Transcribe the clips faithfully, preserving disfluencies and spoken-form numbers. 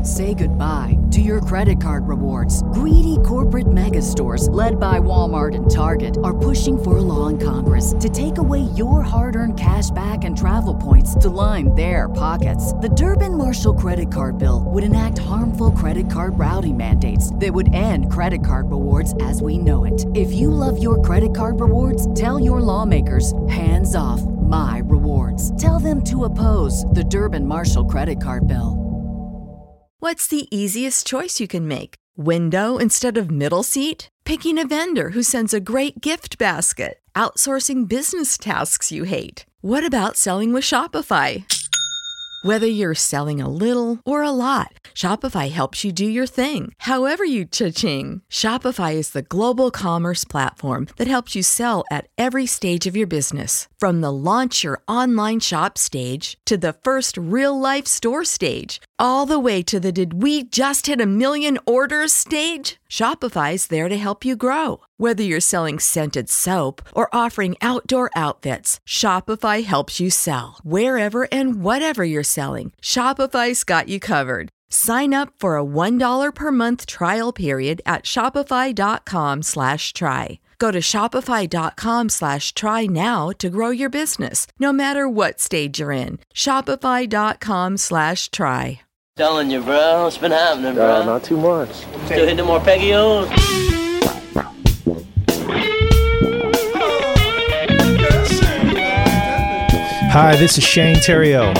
Say goodbye to your credit card rewards. Greedy corporate mega stores, led by Walmart and Target, are pushing for a law in Congress to take away your hard-earned cash back and travel points to line their pockets. The Durbin-Marshall credit card bill would enact harmful credit card routing mandates that would end credit card rewards as we know it. If you love your credit card rewards, tell your lawmakers, hands off my rewards. Tell them to oppose the Durbin-Marshall credit card bill. What's the easiest choice you can make? Window instead of middle seat? Picking a vendor who sends a great gift basket? Outsourcing business tasks you hate? What about selling with Shopify? Whether you're selling a little or a lot, Shopify helps you do your thing, however you cha-ching. Shopify is the global commerce platform that helps you sell at every stage of your business. From the launch your online shop stage to the first real-life store stage, all the way to the did we just hit a million orders stage. Shopify's there to help you grow. Whether you're selling scented soap or offering outdoor outfits, Shopify helps you sell. Wherever and whatever you're selling, Shopify's got you covered. Sign up for a one dollar per month trial period at shopify.com slash try. Go to shopify.com slash try now to grow your business, no matter what stage you're in. Shopify.com slash try. Telling you, bro. What's been happening, bro? Uh, not too much. Still hitting the more Peggy-O's? Hi, this is Shane Theriault.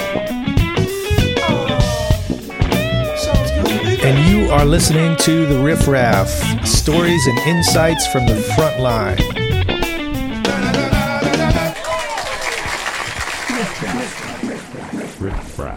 And you are listening to The Riff Raff, stories and insights from the front line. Riff Raff.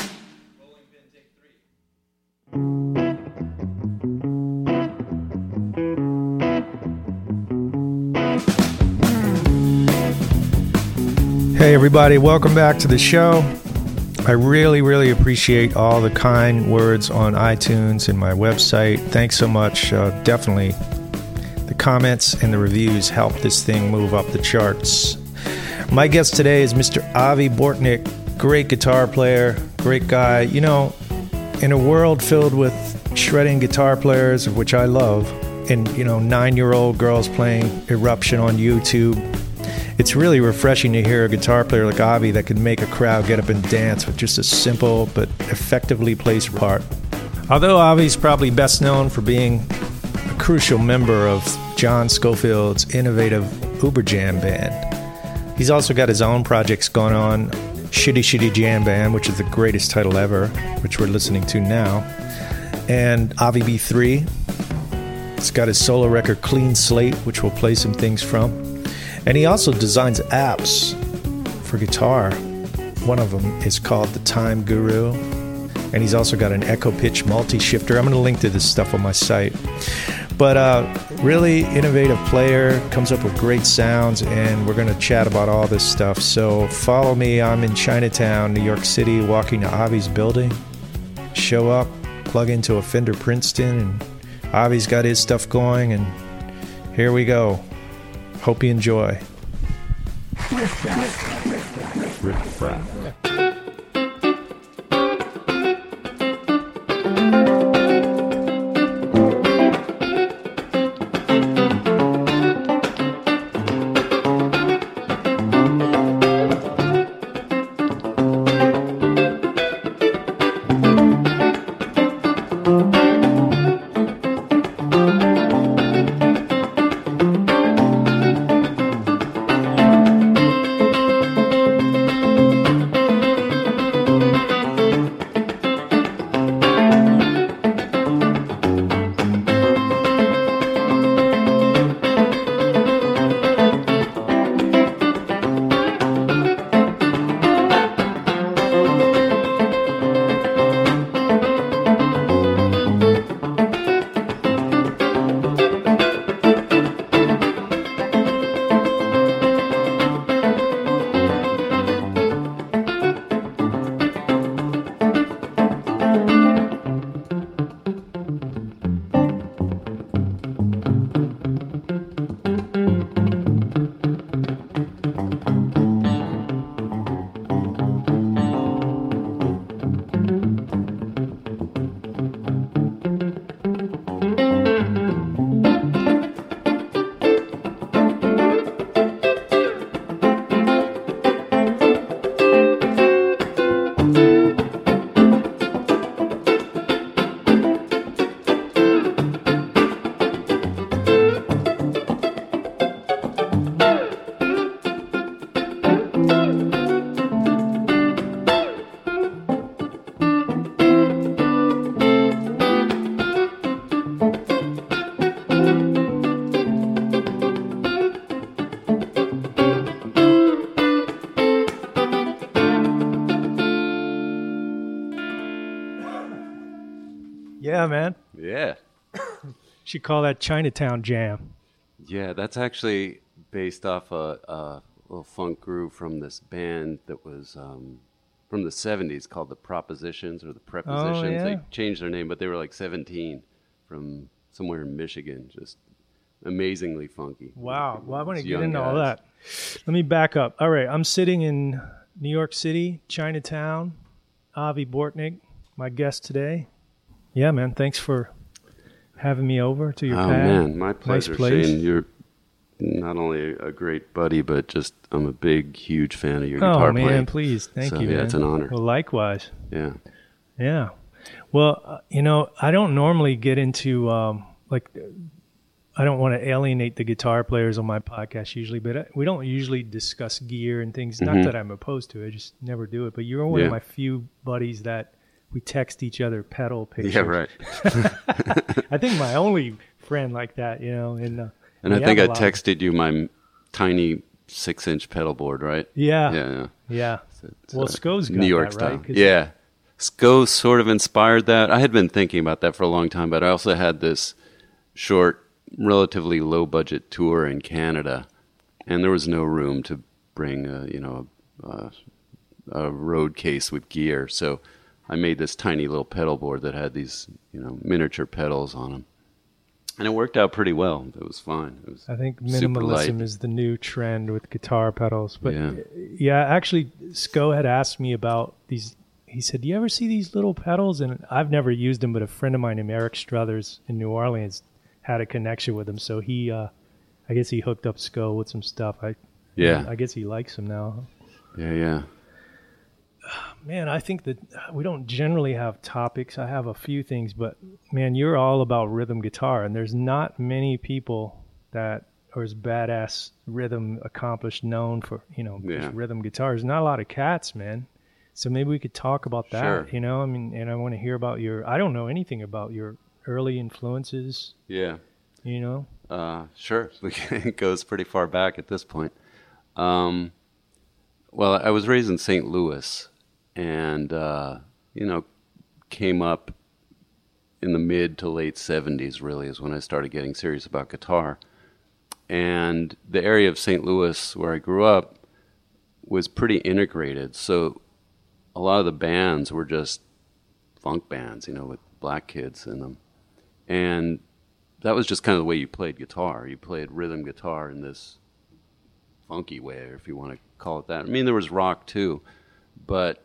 Hey everybody, welcome back to the show. I really, really appreciate all the kind words on iTunes and my website. Thanks so much. Uh, definitely, the comments and the reviews help this thing move up the charts. My guest today is Mister Avi Bortnick, great guitar player, great guy. You know, in a world filled with shredding guitar players, of which I love, and, you know, nine-year-old girls playing Eruption on YouTube, it's really refreshing to hear a guitar player like Avi that can make a crowd get up and dance with just a simple but effectively placed part. Although Avi's probably best known for being a crucial member of John Scofield's innovative Uber Jam band, he's also got his own projects going on, Shitty Shitty Jam Band, which is the greatest title ever, which we're listening to now, and Avi B three. It's got his solo record Clean Slate, which we'll play some things from. And he also designs apps for guitar. One of them is called the Time Guru. And he's also got an Echo Pitch multi-shifter. I'm going to link to this stuff on my site. But uh, really innovative player, comes up with great sounds, and we're going to chat about all this stuff. So follow me. I'm in Chinatown, New York City, walking to Avi's building. Show up, plug into a Fender Princeton, and Avi's got his stuff going, and here we go. Hope you enjoy. Riff Raff. Riff Raff. Yeah, man. Yeah. Should call that Chinatown Jam. Yeah, that's actually based off a, a little funk groove from this band that was um, from the seventies called the Propositions or the Prepositions. Oh, yeah. They changed their name, but they were like seventeen from somewhere in Michigan. Just amazingly funky. Wow. Well, I want to These get young into all guys. that. Let me back up. All right. I'm sitting in New York City, Chinatown. Avi Bortnick, my guest today. Yeah, man. Thanks for having me over to your Oh, pad. man, my pleasure, Nice place. Shane. You're not only a great buddy, but just I'm a big, huge fan of your Oh, guitar man. playing. Please. Thank So, you, yeah, man. it's an honor. Well, likewise. Yeah. Yeah. Well, uh, you know, I don't normally get into, um, like, I don't want to alienate the guitar players on my podcast usually, but I, we don't usually discuss gear and things. Not Mhm. that I'm opposed to it, I just never do it. But you're one Yeah. of my few buddies that we text each other pedal pictures. Yeah, right. I think my only friend like that, you know. And, uh, And I we think I have a lot of- texted you my m- tiny six-inch pedal board, right? Yeah. Yeah, yeah. Yeah. It's, Well, uh, Sko's got New York that, style. right? 'Cause- Yeah. Sko sort of inspired that. I had been thinking about that for a long time, but I also had this short, relatively low-budget tour in Canada, and there was no room to bring, a, you know, a, a road case with gear. So I made this tiny little pedal board that had these, you know, miniature pedals on them, and it worked out pretty well. It was fine. It was I think super light. minimalism is the new trend with guitar pedals. But Yeah. yeah, actually, Sko had asked me about these. He said, "Do you ever see these little pedals?" And I've never used them, but a friend of mine named Eric Struthers in New Orleans had a connection with them. So he, uh, I guess he hooked up Sko with some stuff. I, Yeah. I guess he likes them now. Yeah, yeah. Man, I think that we don't generally have topics. I have a few things, but man, you're all about rhythm guitar, and there's not many people that are as badass rhythm accomplished, known for, you know, Yeah. just rhythm guitars. Not a lot of cats, man. So maybe we could talk about that, Sure. you know? I mean, and I want to hear about your, I don't know anything about your early influences, Yeah. you know? Uh, sure. It goes pretty far back at this point. Um, well, I was raised in Saint Louis and, uh, you know, came up in the mid to late seventies, really, is when I started getting serious about guitar. And the area of Saint Louis where I grew up was pretty integrated. So a lot of the bands were just funk bands, you know, with black kids in them. And that was just kind of the way you played guitar. You played rhythm guitar in this funky way, if you want to call it that. I mean, there was rock too, but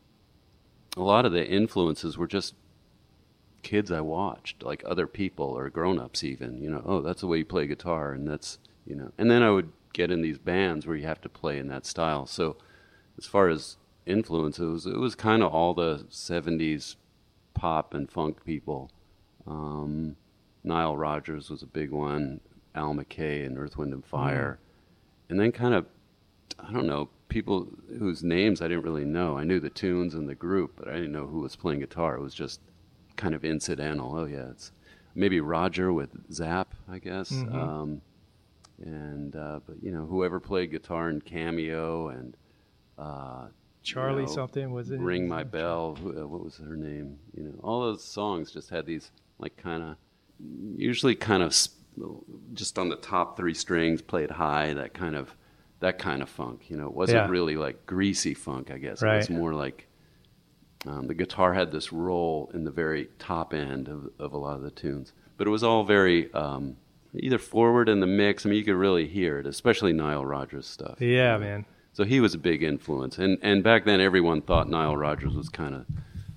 a lot of the influences were just kids I watched, like other people or grown-ups even, you know, oh, that's the way you play guitar, and that's, you know. And then I would get in these bands where you have to play in that style. So as far as influence, it was, it was kind of all the seventies pop and funk people. Um, Nile Rodgers was a big one, Al McKay and Earth, Wind and Fire. Mm. And then kind of, I don't know, people whose names I didn't really know. I knew the tunes and the group, but I didn't know who was playing guitar. It was just kind of incidental. Oh, yeah, it's maybe Roger with Zap, I guess. Mm-hmm. Um, and, uh, but, you know, whoever played guitar in Cameo and, uh, Charlie you know, something, was it? Ring My Bell. Who, uh, what was her name? You know, all those songs just had these, like, kind of, usually kind of sp- just on the top three strings, played high, that kind of, that kind of funk. You know, it wasn't Yeah. really like greasy funk, I guess. Right. It was more like um, the guitar had this role in the very top end of, of a lot of the tunes. But it was all very um, either forward in the mix. I mean, you could really hear it, especially Nile Rodgers stuff. Yeah, you know? man. So he was a big influence. And, and back then, everyone thought Nile Rodgers was kind of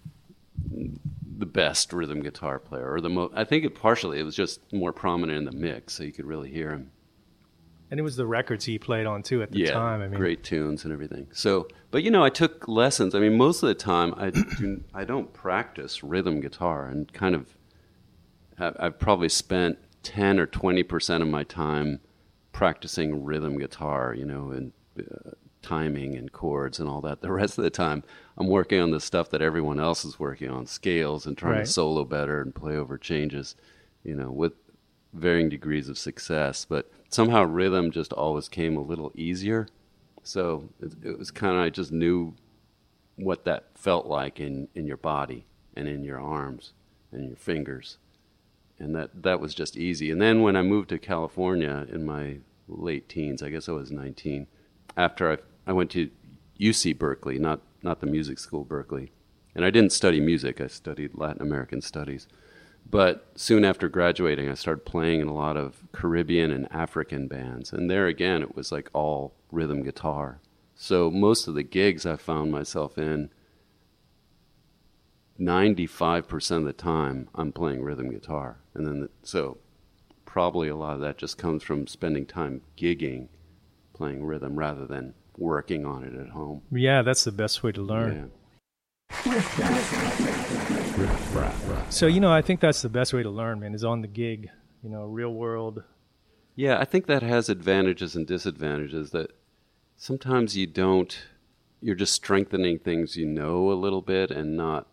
the best rhythm guitar player, or the most. I think it partially it was just more prominent in the mix, so you could really hear him. And it was the records he played on too at the yeah, time. I mean, great tunes and everything. So, but you know, I took lessons. I mean, most of the time, I do, I don't practice rhythm guitar, and kind of, I've, I've probably spent ten or twenty percent of my time practicing rhythm guitar. You know, and uh, timing and chords and all that. The rest of the time, I'm working on the stuff that everyone else is working on, scales, and trying Right. to solo better and play over changes. You know, with varying degrees of success, but somehow rhythm just always came a little easier. So it, it was kind of, I just knew what that felt like in, in your body and in your arms. and your fingers. And that, that was just easy. And then when I moved to California in my late teens, I guess I was nineteen, after I, I went to U C Berkeley, not, not the music school Berkeley. And I didn't study music, I studied Latin American studies. But soon after graduating, I started playing in a lot of Caribbean and African bands. And there again, it was like all rhythm guitar. So most of the gigs I found myself in, ninety-five percent of the time, I'm playing rhythm guitar. And then, the, so probably a lot of that just comes from spending time gigging, playing rhythm, rather than working on it at home. Yeah, that's the best way to learn. Yeah. So, you know, I think that's the best way to learn, man, is on the gig, you know, real world. Yeah, I think that has advantages and disadvantages, that sometimes you don't, you're just strengthening things you know a little bit and not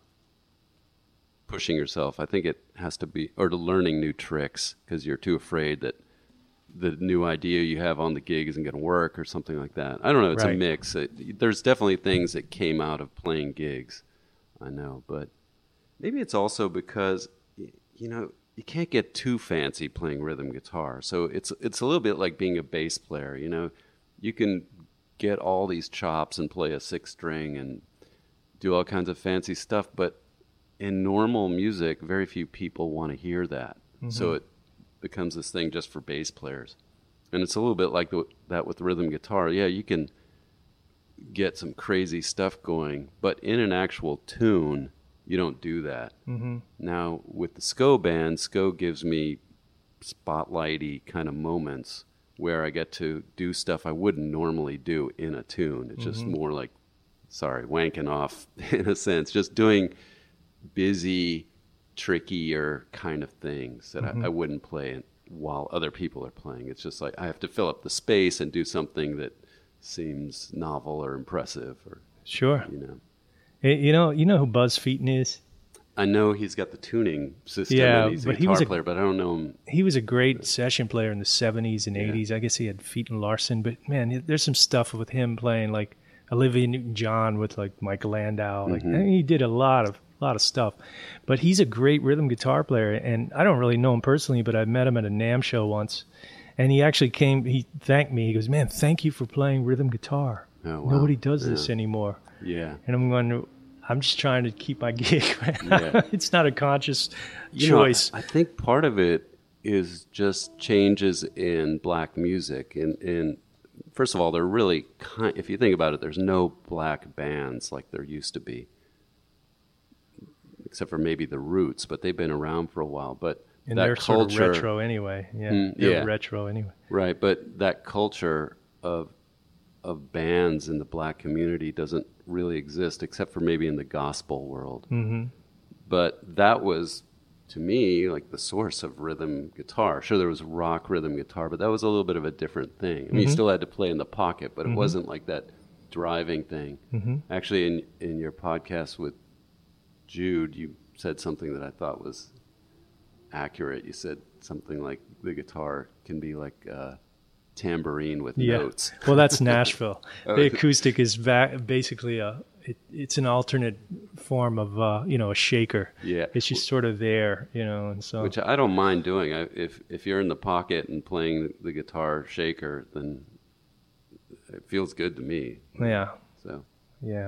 pushing yourself. I think it has to be, or to learning new tricks, because you're too afraid that the new idea you have on the gig isn't going to work or something like that. I don't know, it's Right. a mix. It, there's definitely things that came out of playing gigs, I know, but maybe it's also because, you know, you can't get too fancy playing rhythm guitar. So it's it's a little bit like being a bass player, you know. You can get all these chops and play a six string and do all kinds of fancy stuff, but in normal music, very few people want to hear that. Mm-hmm. So it becomes this thing just for bass players. And it's a little bit like the, that with rhythm guitar. Yeah, you can get some crazy stuff going, but in an actual tune, you don't do that. Mm-hmm. Now, with the S C O band, S C O gives me spotlighty kind of moments where I get to do stuff I wouldn't normally do in a tune. It's mm-hmm. just more like, sorry, wanking off in a sense, just doing busy, trickier kind of things that mm-hmm. I, I wouldn't play while other people are playing. It's just like I have to fill up the space and do something that seems novel or impressive, or sure, you know. Hey, you know, you know who Buzz Featon is? I know he's got the tuning system. Yeah, and he's a but guitar he was a, player, but I don't know him. He was a great session player in the seventies and Yeah. eighties. I guess he had Featon Larson, but man, there's some stuff with him playing like Olivia Newton-John with like Michael Landau. Like Mm-hmm. I mean, he did a lot of lot of stuff. But he's a great rhythm guitar player, and I don't really know him personally, but I met him at a NAMM show once, and he actually came. He thanked me. He goes, "Man, thank you for playing rhythm guitar. Oh, wow. Nobody does Yeah. this anymore." Yeah. And I'm going, I'm just trying to keep my gig. Yeah. It's not a conscious You know, choice. I think part of it is just changes in black music. And, and first of all, they're really kind, if you think about it, there's no black bands like there used to be, except for maybe the Roots, but they've been around for a while. But and that they're culture, sort of retro anyway. Yeah, Mm, they're yeah. retro anyway. right? But that culture of of bands in the black community doesn't really exist, except for maybe in the gospel world. Mm-hmm. But that was, to me, like the source of rhythm guitar. Sure, there was rock rhythm guitar, but that was a little bit of a different thing. I mean, Mm-hmm. you still had to play in the pocket, but it Mm-hmm. wasn't like that driving thing. Mm-hmm. Actually, in in your podcast with Jude, you said something that I thought was accurate. You said something like the guitar can be like a tambourine with Yeah. notes. Well, that's Nashville. Oh. The acoustic is va- basically a. It, it's an alternate form of uh, you know a shaker. Yeah. It's just sort of there, you know, and so. Which I don't mind doing. I, if if you're in the pocket and playing the guitar shaker, then it feels good to me. yeah. So Yeah.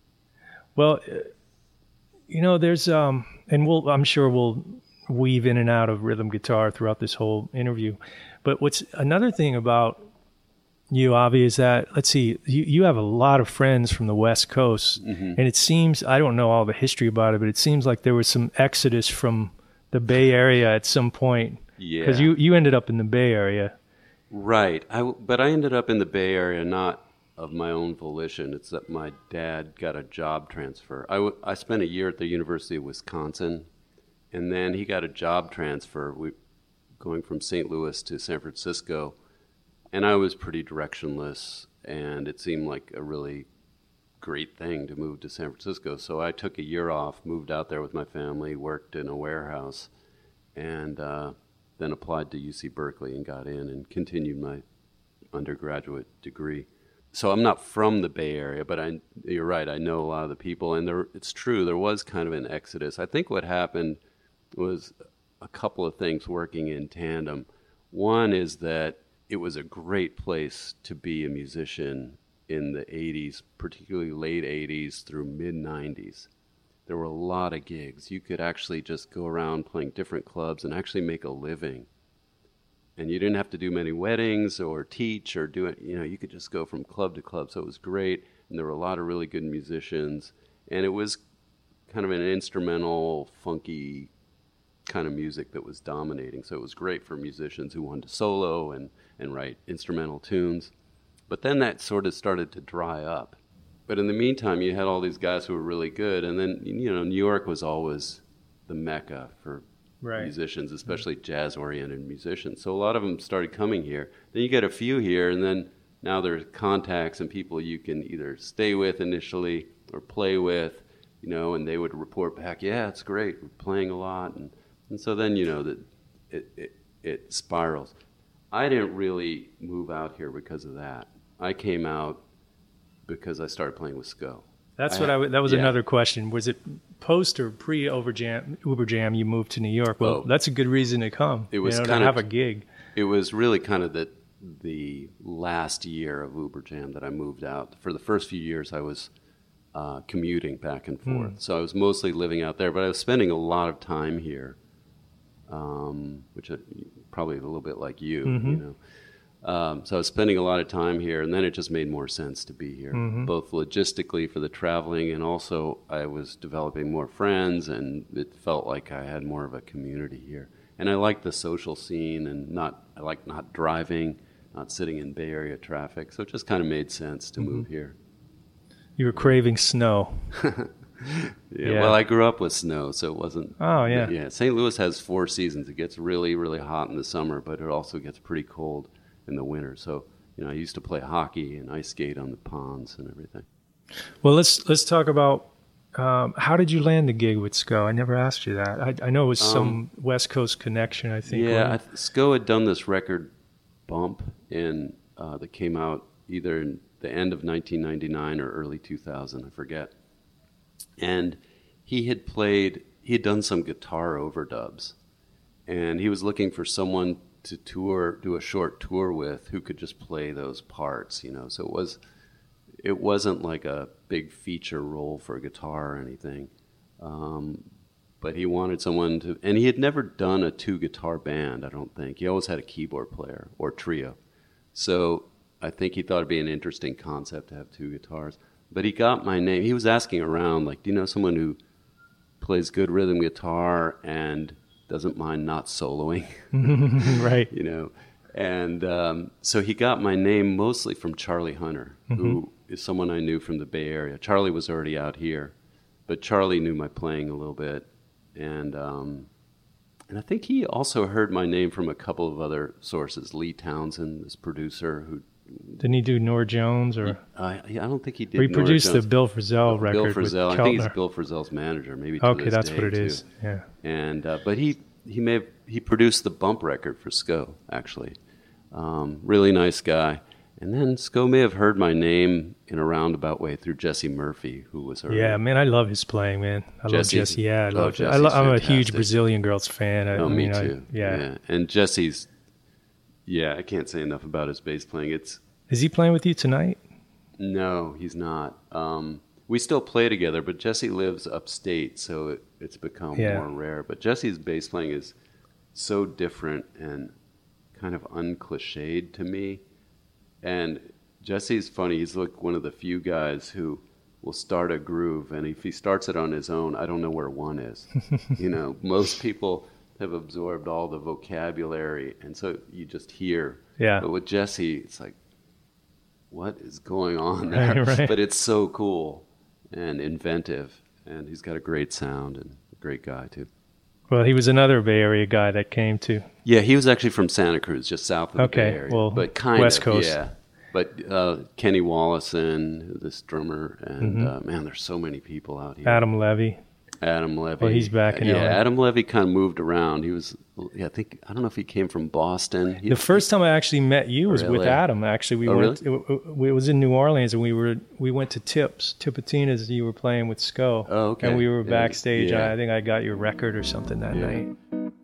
Well, uh, you know, there's um, and we'll I'm sure we'll weave in and out of rhythm guitar throughout this whole interview. But what's another thing about you, Avi, is that let's see, you you have a lot of friends from the West Coast, Mm-hmm. and it seems I don't know all the history about it, but it seems like there was some exodus from the Bay Area at some point. yeah, Because you you ended up in the Bay Area. right. I w- but I ended up in the Bay Area not of my own volition. It's that my dad got a job transfer. I, w- I spent a year at the University of Wisconsin, and then he got a job transfer. We going from Saint Louis to San Francisco. And I was pretty directionless, and it seemed like a really great thing to move to San Francisco. So I took a year off, moved out there with my family, worked in a warehouse, and uh, then applied to U C Berkeley and got in and continued my undergraduate degree. So I'm not from the Bay Area, but I, you're right, I know a lot of the people. And there, it's true, there was kind of an exodus. I think what happened, was a couple of things working in tandem. One is that it was a great place to be a musician in the eighties, particularly late eighties through mid nineties. There were a lot of gigs. You could actually just go around playing different clubs and actually make a living. And you didn't have to do many weddings or teach or do it. You know, you could just go from club to club. So it was great. And there were a lot of really good musicians. And it was kind of an instrumental, funky kind of music that was dominating. So it was great for musicians who wanted to solo and, and write instrumental tunes. But then that sort of started to dry up. But in the meantime, you had all these guys who were really good. And then, you know, New York was always the mecca for right. musicians, especially jazz-oriented musicians. So a lot of them started coming here. Then you get a few here, and then now there's contacts and people you can either stay with initially or play with, you know, and they would report back, yeah, it's great, we're playing a lot. And, and so then, you know, that it, it, it spirals. I didn't really move out here because of that. I came out because I started playing with Sco. That's I what had, I. W- that was yeah. another question. Was it post or pre Uberjam? Uberjam, you moved to New York. Well, Oh. that's a good reason to come. It was you know, kind to of have a gig. It was really kind of the the last year of Uberjam that I moved out. For the first few years, I was uh, commuting back and forth, Hmm. so I was mostly living out there. But I was spending a lot of time here, um, which I, probably a little bit like you, Mm-hmm. you know. Um, so I was spending a lot of time here, and then it just made more sense to be here, Mm-hmm. both logistically for the traveling, and also I was developing more friends, and it felt like I had more of a community here. And I liked the social scene, and not I liked not driving, not sitting in Bay Area traffic, so it just kind of made sense to Mm-hmm. move here. You were craving snow. Yeah, Yeah. Well, I grew up with snow, so it wasn't... Oh, yeah. Yeah, Saint Louis has four seasons. It gets really, really hot in the summer, but it also gets pretty cold in the winter. So, you know, I used to play hockey and ice skate on the ponds and everything. Well, let's let's talk about um, how did you land the gig with Sco? I never asked you that. I, I know it was some West Coast connection, I think. Yeah, I wasn't th- Sco had done this record Bump in uh, that came out either in the end of nineteen ninety-nine or early two thousand, I forget. And he had played, he had done some guitar overdubs, and he was looking for someone to tour, do a short tour with, who could just play those parts, you know. So it was, it wasn't like a big feature role for a guitar or anything, um, but he wanted someone to, and he had never done a two guitar band, I don't think. He always had a keyboard player or trio. So I think he thought it'd be an interesting concept to have two guitars. But he got my name. He was asking around, like, do you know someone who plays good rhythm guitar and doesn't mind not soloing? right. You know, and um, so he got my name mostly from Charlie Hunter, mm-hmm. who is someone I knew from the Bay Area. Charlie was already out here, but Charlie knew my playing a little bit, and um, and I think he also heard my name from a couple of other sources. Lee Townsend, this producer who. Didn't he do Nora Jones or? Uh, I don't think he did. Or he Nora produced Jones. the Bill Frisell record. Bill Frisell. With I think he's Keltner. Bill Frisell's manager, maybe. To Okay, this that's day, what it too. is. Yeah. And uh, but he he may have, he produced the Bump record for Sco, actually. Um, really nice guy. And then Sco may have heard my name in a roundabout way through Jesse Murphy, who was her. Yeah, man, I love his playing, man. I Jesse, love Jesse. Yeah, I oh, love. Jesse's I lo- I'm a fantastic. huge Brazilian Girls fan. I, Oh, I me mean, too. I, yeah. yeah. And Jesse's. Yeah, I can't say enough about his bass playing. It's. Is he playing with you tonight? No, he's not. Um, we still play together, but Jesse lives upstate, so it, it's become Yeah. more rare. But Jesse's bass playing is so different and kind of uncliched to me. And Jesse's funny. He's like one of the few guys who will start a groove, and if he starts it on his own, I don't know where one is. You know, most people have absorbed all the vocabulary, and so you just hear. Yeah. But with Jesse, it's like, what is going on there? Right, right. But it's so cool and inventive, and he's got a great sound and a great guy too. Well, he was another Bay Area guy that came to. Yeah, he was actually from Santa Cruz, just south of Okay, the Bay Area. well, but kind West of, Coast. yeah. But uh, Kenny Wallison, this drummer, and Mm-hmm. uh, man, there's so many people out here. Adam Levy. Adam Levy. Oh, he's back in yeah, L A. Adam Levy kind of moved around. He was, yeah, I think, I don't know if he came from Boston. He, the first time I actually met you was Really? with Adam. Actually, we Oh, went. It, it, it was in New Orleans, and we were we went to Tips, Tipitina's. You were playing with Sco. Oh, okay. And we were Yeah, backstage. yeah. I, I think I got your record or something that Yeah. night.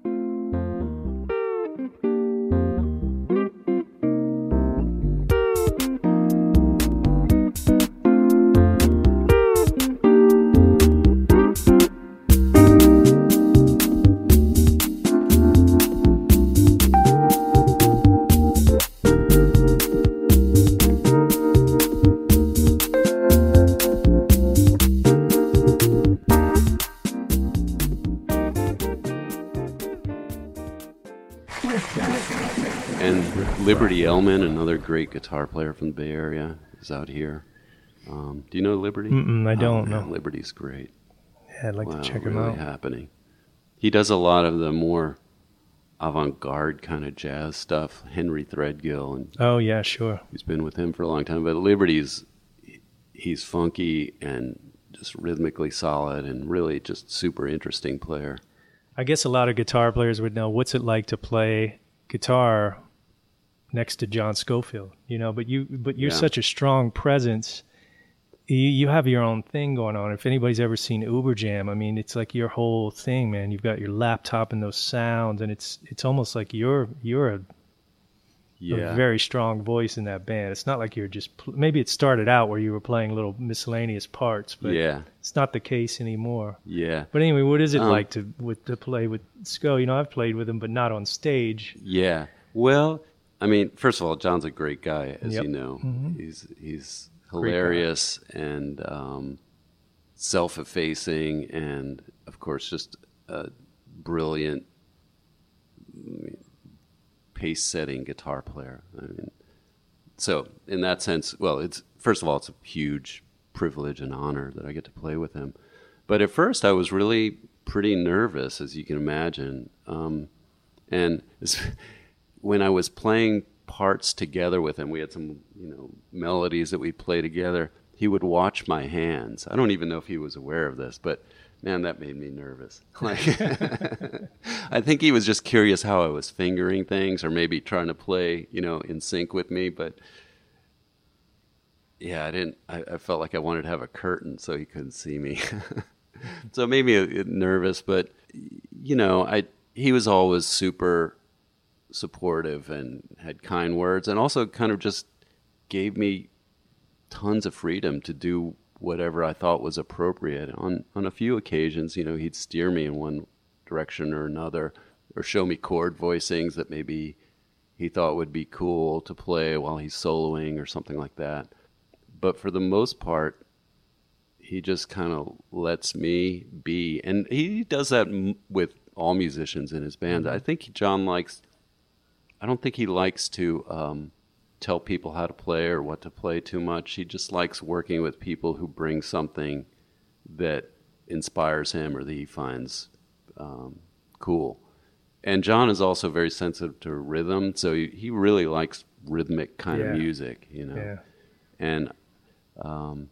And Liberty Ellman, another great guitar player from the Bay Area, is out here. Um, do you know Liberty? Mm-mm, I don't oh, man, know. Liberty's great. Yeah, I'd like Wow, to check him really out. happening. He does a lot of the more avant-garde kind of jazz stuff. Henry Threadgill, and Oh yeah, sure. he's been with him for a long time. But Liberty's, he's funky and just rhythmically solid and really just super interesting player. I guess a lot of guitar players would know what's it like to play guitar next to John Scofield, you know. But you, but you're Yeah. such a strong presence. You, you have your own thing going on. If anybody's ever seen Uber Jam, I mean, it's like your whole thing, man. You've got your laptop and those sounds, and it's it's almost like you're you're a, Yeah. a very strong voice in that band. It's not like you're just pl- maybe it started out where you were playing little miscellaneous parts, but Yeah. it's not the case anymore. Yeah. But anyway, what is it Um, like to with to play with Sco? You know, I've played with him, but not on stage. Yeah. Well, I mean, first of all, John's a great guy, as Yep. you know. Mhm. He's he's Great guy. hilarious and um, self-effacing, and of course, just a brilliant pace-setting guitar player. I mean, so in that sense, well, it's first of all, it's a huge privilege and honor that I get to play with him. But at first, I was really pretty nervous, as you can imagine. Um, and it's, when I was playing parts together with him, we had some, you know, melodies that we play together. He would watch my hands. I don't even know if he was aware of this, but man, that made me nervous. Like, I think he was just curious how I was fingering things, or maybe trying to play, you know, in sync with me. But yeah, I didn't. I, I felt like I wanted to have a curtain so he couldn't see me. So it made me uh, nervous. But you know, I he was always super supportive and had kind words, and also kind of just gave me tons of freedom to do whatever I thought was appropriate. On on a few occasions, you know, he'd steer me in one direction or another, or show me chord voicings that maybe he thought would be cool to play while he's soloing or something like that. But for the most part, he just kind of lets me be. And he does that m- with all musicians in his band. I think John likes, I don't think he likes to um, tell people how to play or what to play too much. He just likes working with people who bring something that inspires him or that he finds um, cool. And John is also very sensitive to rhythm, so he, he really likes rhythmic kind Yeah. of music, you know. Yeah. And um,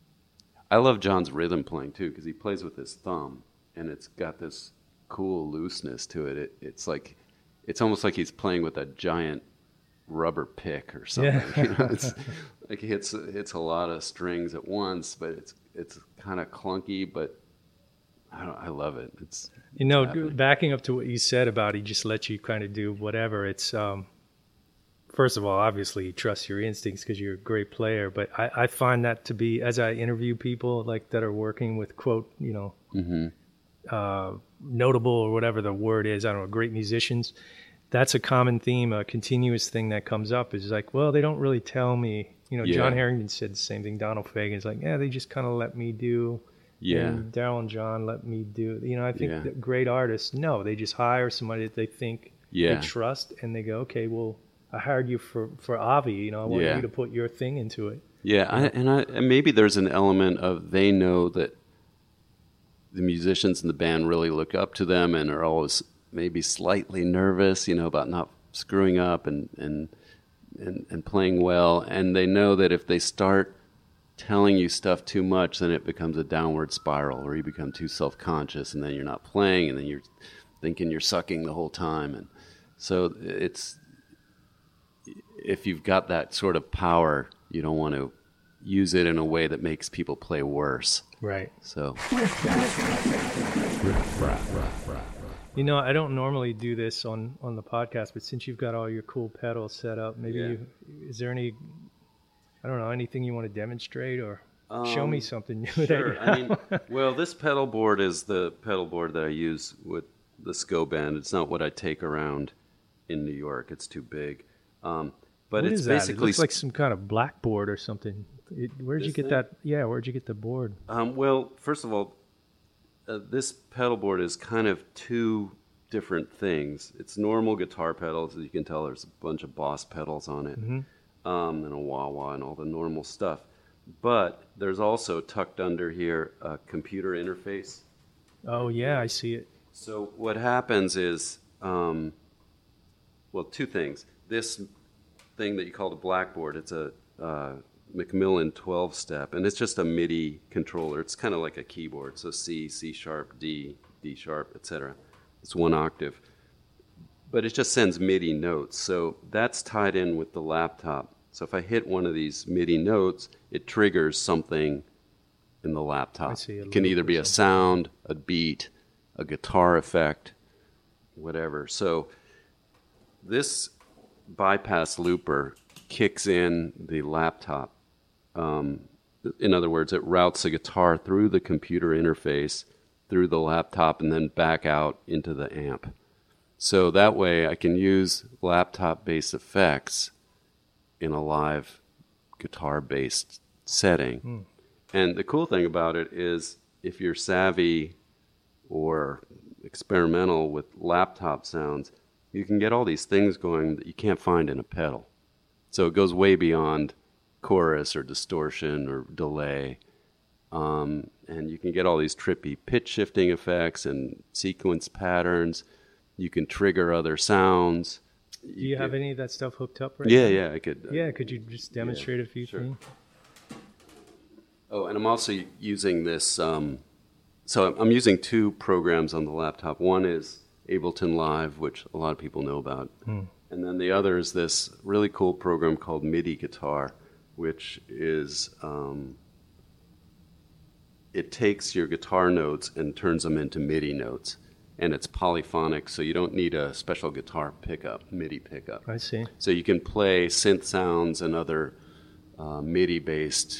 I love John's rhythm playing too, because he plays with his thumb, and it's got this cool looseness to it. it. It's like, it's almost like he's playing with a giant rubber pick or something. Yeah. You know, it's like he hits hits a lot of strings at once, but it's it's kind of clunky, but I don't, I love it. It's You know, it's happening. backing up to what you said about he just lets you kind of do whatever. It's um, first of all, obviously, you trust your instincts because you're a great player. But I, I find that to be, as I interview people like that are working with quote, you know, Mm-hmm. uh, notable or whatever the word is, I don't know, great musicians. That's a common theme, a continuous thing that comes up is like, well, they don't really tell me. You know, Yeah. John Harrington said the same thing. Donald Fagen's like, yeah, they just kind of let me do. Yeah. And Daryl and John let me do. You know, I think Yeah. that great artists, no, they just hire somebody that they think Yeah. they trust, and they go, okay, well, I hired you for, for Avi. You know, I want Yeah. you to put your thing into it. Yeah, I, and I, and maybe there's an element of they know that the musicians in the band really look up to them and are always maybe slightly nervous, you know, about not screwing up and and and, and playing well. And they know that if they start telling you stuff too much, then it becomes a downward spiral, or you become too self-conscious, and then you're not playing, and then you're thinking you're sucking the whole time. And so it's, if you've got that sort of power, you don't want to use it in a way that makes people play worse. Right. So. You know, I don't normally do this on, on the podcast, but since you've got all your cool pedals set up, maybe Yeah. you, is there any, I don't know, anything you want to demonstrate or Um, show me something new? Sure. that I mean, well, this pedal board is the pedal board that I use with the SCO band. It's not what I take around in New York. It's too big. Um, but What it's is that? It basically looks like some kind of blackboard or something. It, where'd you This get thing? that? Yeah, where'd you get the board? Um, well, first of all, uh, this pedal board is kind of two different things. It's normal guitar pedals. As you can tell, there's a bunch of Boss pedals on it, Mm-hmm. um, and a wah-wah and all the normal stuff. But there's also tucked under here a computer interface. Oh, yeah, I see it. So what happens is, um, well, two things. This thing that you call the blackboard, it's a uh, Macmillan twelve-step, and it's just a MIDI controller. It's kind of like a keyboard, so C, C sharp, D, D sharp, et cetera. It's one octave. But it just sends MIDI notes, so that's tied in with the laptop. So if I hit one of these MIDI notes, it triggers something in the laptop. I see, a It can loop either or be a something. sound, a beat, a guitar effect, whatever. So this bypass looper kicks in the laptop. Um, in other words, it routes the guitar through the computer interface, through the laptop, and then back out into the amp. So that way I can use laptop-based effects in a live guitar-based setting. Mm. And the cool thing about it is if you're savvy or experimental with laptop sounds, you can get all these things going that you can't find in a pedal. So it goes way beyond chorus or distortion or delay. Um, and you can get all these trippy pitch shifting effects and sequence patterns. You can trigger other sounds. Do you have any of that stuff hooked up right Yeah, now? yeah, I could. uh, Yeah, could you just demonstrate a few sure. things? Oh, and I'm also using this. Um, so I'm using two programs on the laptop. One is Ableton Live, which a lot of people know about. Hmm. And then the other is this really cool program called MIDI Guitar, which is, um, it takes your guitar notes and turns them into MIDI notes. And it's polyphonic, so you don't need a special guitar pickup, MIDI pickup. I see. So you can play synth sounds and other uh, MIDI-based,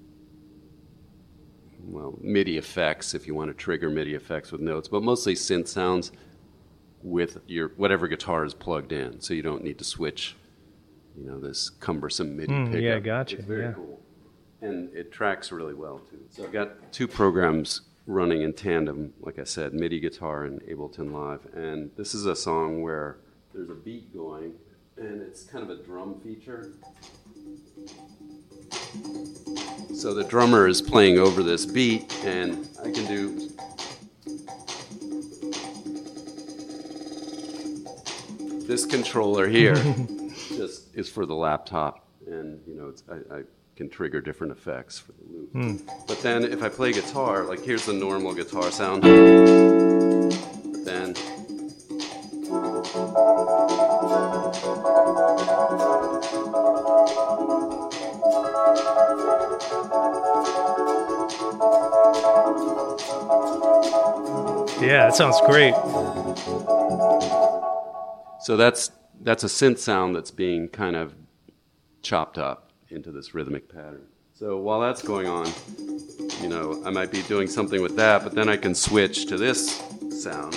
well, MIDI effects if you want to trigger MIDI effects with notes, but mostly synth sounds with your whatever guitar is plugged in. So you don't need to switch, you know, this cumbersome MIDI Mm, pickup. yeah, gotcha, It's very yeah. cool. And it tracks really well, too. So I've got two programs running in tandem, like I said, MIDI Guitar and Ableton Live. And this is a song where there's a beat going, and it's kind of a drum feature. So the drummer is playing over this beat, and I can do... This controller here just is for the laptop, and you know, it's, I, I can trigger different effects for the loop. Mm. But then if I play guitar, like here's the normal guitar sound. But then Yeah, that sounds great. so that's that's a synth sound that's being kind of chopped up into this rhythmic pattern. So while that's going on, you know, I might be doing something with that, but then I can switch to this sound.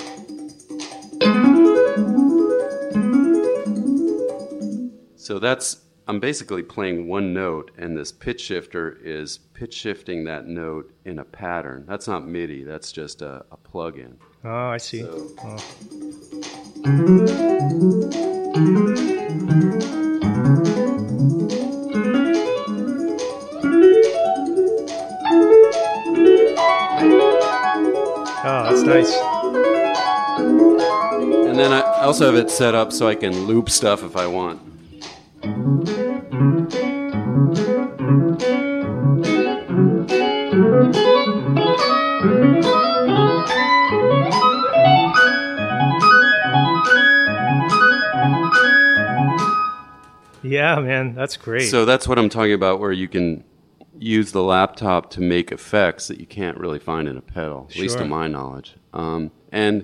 So that's, I'm basically playing one note, and this pitch shifter is pitch shifting that note in a pattern. That's not MIDI, that's just a, a plug-in. Oh, I see. So- Oh. Oh, that's nice. And then I also have it set up so I can loop stuff if I want. Yeah, man, that's great. So that's what I'm talking about, where you can use the laptop to make effects that you can't really find in a pedal, at least Sure. to my knowledge. Um, and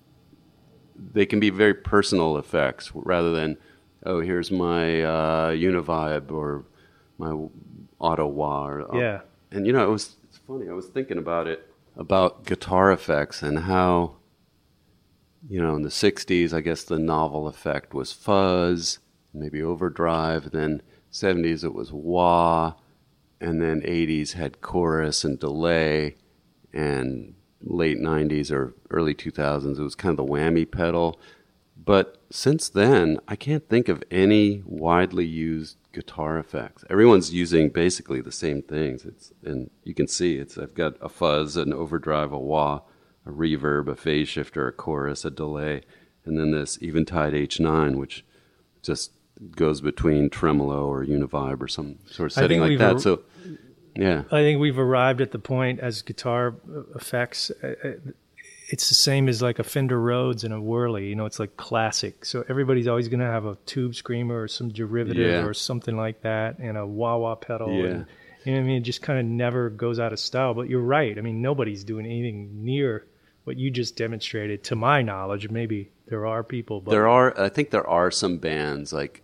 they can be very personal effects rather than, oh, here's my uh, Univibe or my Auto Wah. Or, uh, Yeah. And, you know, it was it's funny. I was thinking about it, about guitar effects and how, you know, in the sixties, I guess the novel effect was fuzz, maybe overdrive. Then seventies, it was wah. And then eighties had chorus and delay. And late nineties or early two thousands, it was kind of the whammy pedal. But since then, I can't think of any widely used guitar effects. Everyone's using basically the same things. It's and you can see it's I've got a fuzz, an overdrive, a wah, a reverb, a phase shifter, a chorus, a delay, and then this Eventide H nine, which just goes between tremolo or univibe or some sort of setting like that. Ar- so, yeah. I think we've arrived at the point as guitar effects. It's the same as like a Fender Rhodes and a Whirly. You know, it's like classic. So everybody's always going to have a tube screamer or some derivative yeah. or something like that, and a wah-wah pedal. Yeah. And, you know what I mean? It just kind of never goes out of style. But you're right. I mean, nobody's doing anything near what you just demonstrated, to my knowledge. Maybe there are people. But there are. I think there are some bands like,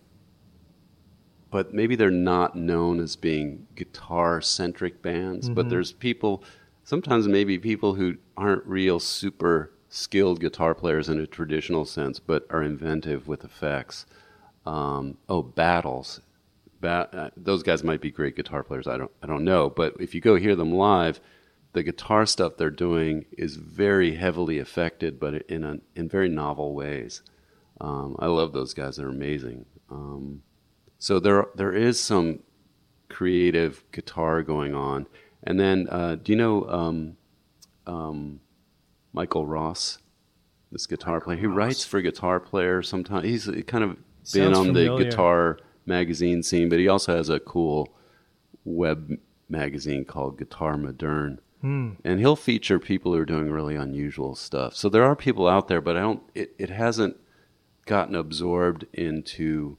but maybe they're not known as being guitar-centric bands. Mm-hmm. But there's people. Sometimes maybe people who aren't real super skilled guitar players in a traditional sense, but are inventive with effects. Um, oh, Battles. Ba- uh, those guys might be great guitar players. I don't, I don't know. But if you go hear them live, the guitar stuff they're doing is very heavily affected, but in a, in very novel ways. Um, I love those guys. They're amazing. Um, so there there is some creative guitar going on. And then, uh, do you know um, um, Michael Ross, this guitar player? He writes for Guitar Player sometimes. He's kind of been Sounds on familiar. the guitar magazine scene, but he also has a cool web magazine called Guitar Moderne. Hmm. And he'll feature people who are doing really unusual stuff. So there are people out there, but I don't. It, it hasn't gotten absorbed into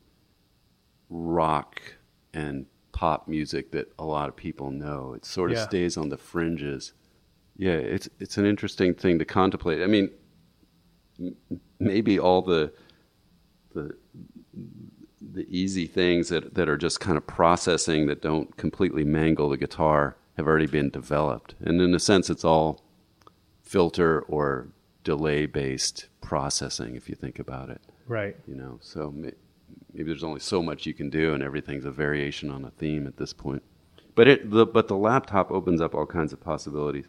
rock and pop music that a lot of people know. It sort of Yeah. stays on the fringes. Yeah, it's it's an interesting thing to contemplate. I mean, m- maybe all the the the easy things that that are just kind of processing that don't completely mangle the guitar have already been developed. And in a sense, it's all filter or delay based processing if you think about it. Right. You know, so maybe there's only so much you can do, and everything's a variation on a theme at this point. But it, the, but the laptop opens up all kinds of possibilities.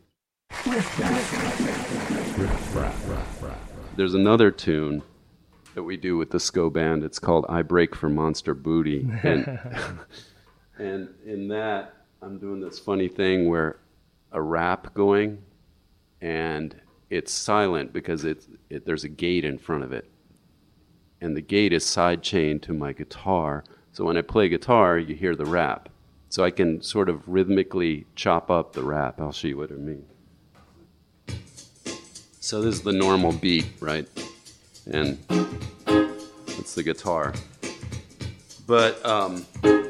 There's another tune that we do with the SCO band. It's called "I Break for Monster Booty," and and in that I'm doing this funny thing where a rap going, and it's silent because it's it, there's a gate in front of it. And the gate is sidechained to my guitar. So when I play guitar, you hear the rap. So I can sort of rhythmically chop up the rap. I'll show you what I mean. So this is the normal beat, right? And it's the guitar. But, um...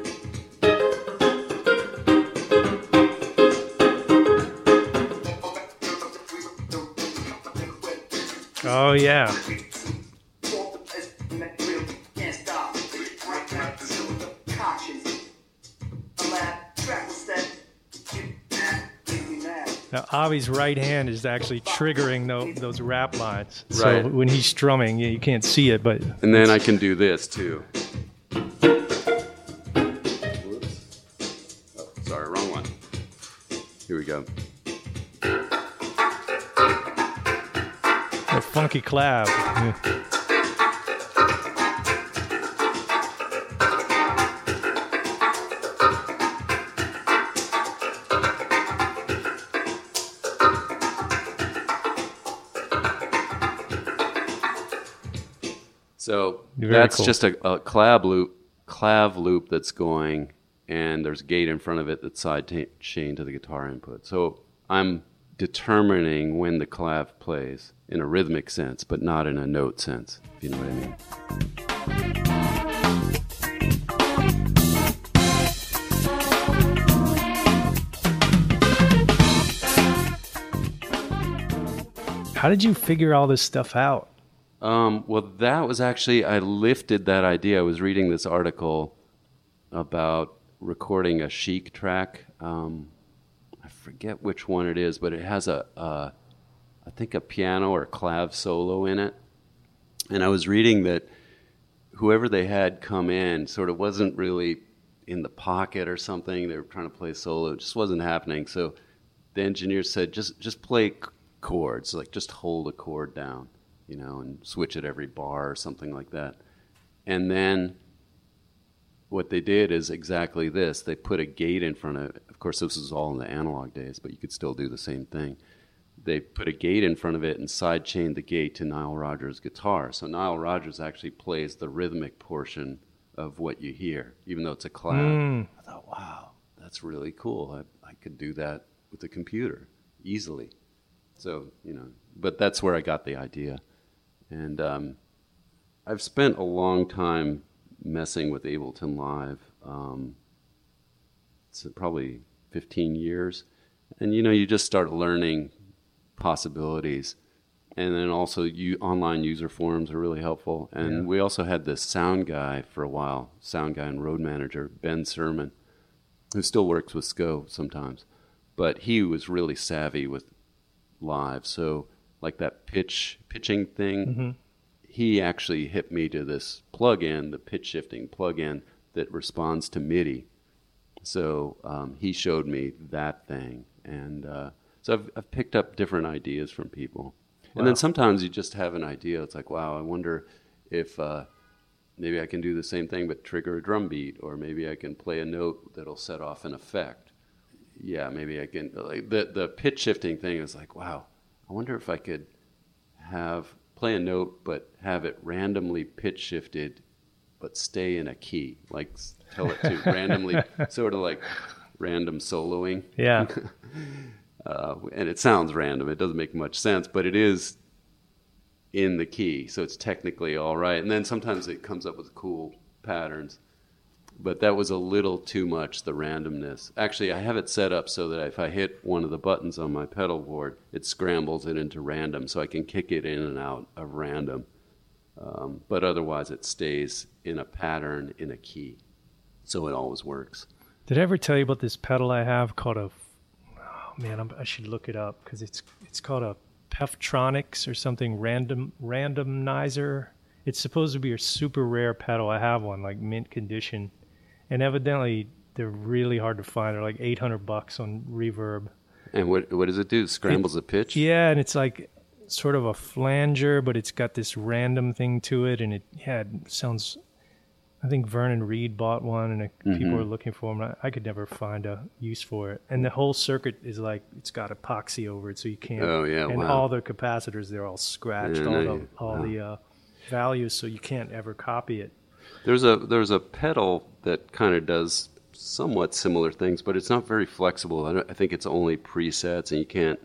Oh, yeah. Now, Avi's right hand is actually triggering the, those rap lines. So Right. when he's strumming, you can't see it, but... And then I can do this, too. Whoops. Oh, sorry, wrong one. Here we go. A funky clav. Yeah. So Very that's cool. just a, a clav loop, clav loop that's going, and there's a gate in front of it that's side ta- chained to the guitar input. So I'm determining when the clav plays in a rhythmic sense, but not in a note sense, if you know what I mean. How did you figure all this stuff out? Um, well, that was actually, I lifted that idea. I was reading this article about recording a chic track. Um, I forget which one it is, but it has a, a, I think a piano or clav solo in it. And I was reading that whoever they had come in sort of wasn't really in the pocket or something. They were trying to play solo. It just wasn't happening. So the engineer said, just just play chords, like just hold a chord down, you know, and switch at every bar or something like that. And then what they did is exactly this. They put a gate in front of it. Of course, this was all in the analog days, but you could still do the same thing. They put a gate in front of it and side-chained the gate to Nile Rodgers' guitar. So Nile Rodgers actually plays the rhythmic portion of what you hear, even though it's a clav. Mm. I thought, wow, that's really cool. I, I could do that with a computer easily. So, you know, but that's where I got the idea. And um, I've spent a long time messing with Ableton Live. Um, it's probably fifteen years. And, you know, you just start learning possibilities. And then also you, online user forums are really helpful. And yeah. we also had this sound guy for a while, sound guy and road manager, Ben Sermon, who still works with S C O sometimes. But he was really savvy with Live. So like that pitch pitching thing, mm-hmm. he actually hit me to this plugin, the pitch shifting plugin that responds to MIDI. So um, he showed me that thing. And uh, so I've, I've picked up different ideas from people. Wow. And then sometimes you just have an idea. It's like, wow, I wonder if uh, maybe I can do the same thing but trigger a drum beat, or maybe I can play a note that'll set off an effect. Yeah, maybe I can. Like the the pitch shifting thing is like, wow, I wonder if I could have play a note but have it randomly pitch shifted, but stay in a key. Like tell it to randomly, sort of like random soloing. Yeah. uh, and it sounds random. It doesn't make much sense, but it is in the key, so it's technically all right. And then sometimes it comes up with cool patterns. But that was a little too much, the randomness. Actually, I have it set up so that if I hit one of the buttons on my pedal board, it scrambles it into random, so I can kick it in and out of random. Um, but otherwise, it stays in a pattern in a key. So it always works. Did I ever tell you about this pedal I have called a... Oh, man, I'm, I should look it up, because it's it's called a Peftronics or something, random randomizer. It's supposed to be a super rare pedal. I have one, like mint condition. And evidently, they're really hard to find. They're like eight hundred bucks on Reverb. And what what does it do? Scrambles it, the pitch? Yeah, and it's like sort of a flanger, but it's got this random thing to it. And it, yeah, it sounds... I think Vernon Reed bought one, and it, mm-hmm. people are looking for them. I, I could never find a use for it. And the whole circuit is like, it's got epoxy over it, so you can't... Oh, yeah, And wow. all the capacitors, they're all scratched, yeah, all no, the, all wow. the uh, values, so you can't ever copy it. There's a there's a pedal that kind of does somewhat similar things, but it's not very flexible. I, don't, I think it's only presets, and you can't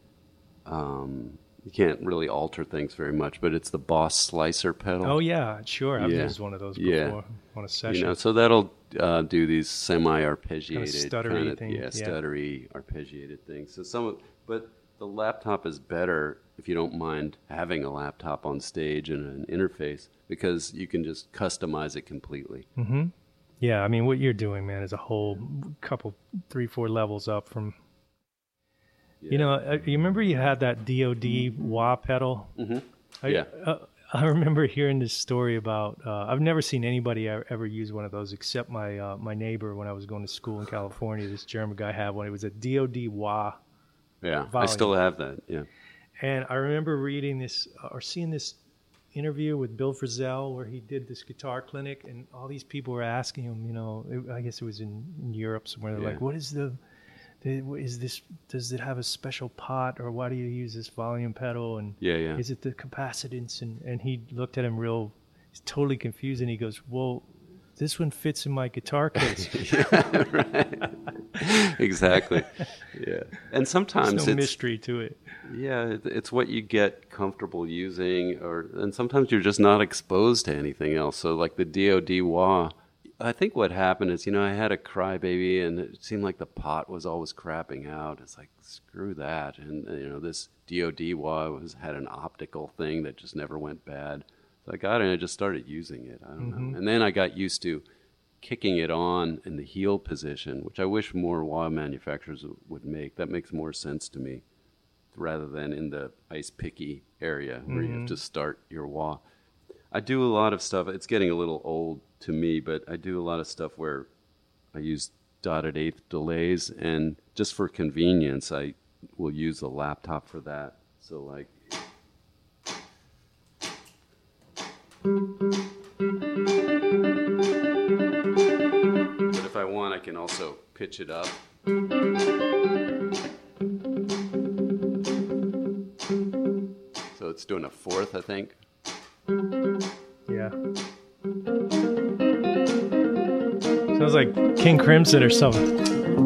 um, you can't really alter things very much. But it's the Boss Slicer pedal. Oh yeah, sure. I've yeah. used one of those before yeah. on a session. You know, so that'll uh, do these semi-arpeggiated kind of stuttery kind of, thing. Yeah, stuttery, yeah. arpeggiated things. So some, of, but the laptop is better if you don't mind having a laptop on stage and an interface, because you can just customize it completely. Mm-hmm. Yeah, I mean, what you're doing, man, is a whole couple, three, four levels up from... Yeah. You know, uh, you remember you had that D O D wah pedal? Mm-hmm. I, yeah. Uh, I remember hearing this story about... Uh, I've never seen anybody ever, ever use one of those except my uh, my neighbor when I was going to school in California. This German guy had one. It was a D O D wah. Yeah, volume. I still have that, yeah. And I remember reading this or seeing this interview with Bill Frisell where he did this guitar clinic, and all these people were asking him, you know, it, I guess it was in, in Europe somewhere. They're yeah. like, what is the, the, is this, does it have a special pot, or why do you use this volume pedal? And yeah, yeah. is it the capacitance? And, and he looked at him real, he's totally confused, and he goes, well, this one fits in my guitar case. Yeah, right. Exactly. Yeah. And sometimes There's no it's mystery to it. Yeah, it's what you get comfortable using, or and sometimes you're just not exposed to anything else. So like the D O D wah, I think what happened is, you know, I had a crybaby, and it seemed like the pot was always crapping out. It's like, screw that. And, you know, this D O D wah was had an optical thing that just never went bad. So I got it, and I just started using it. I don't mm-hmm. know. And then I got used to kicking it on in the heel position, which I wish more wah manufacturers would make. That makes more sense to me, rather than in the ice picky area where mm-hmm. you have to start your wah. I do a lot of stuff. It's getting a little old to me, but I do a lot of stuff where I use dotted eighth delays, and just for convenience, I will use the laptop for that. So like, but if I want, I can also pitch it up. So it's doing a fourth, I think. Yeah. Sounds like King Crimson or something.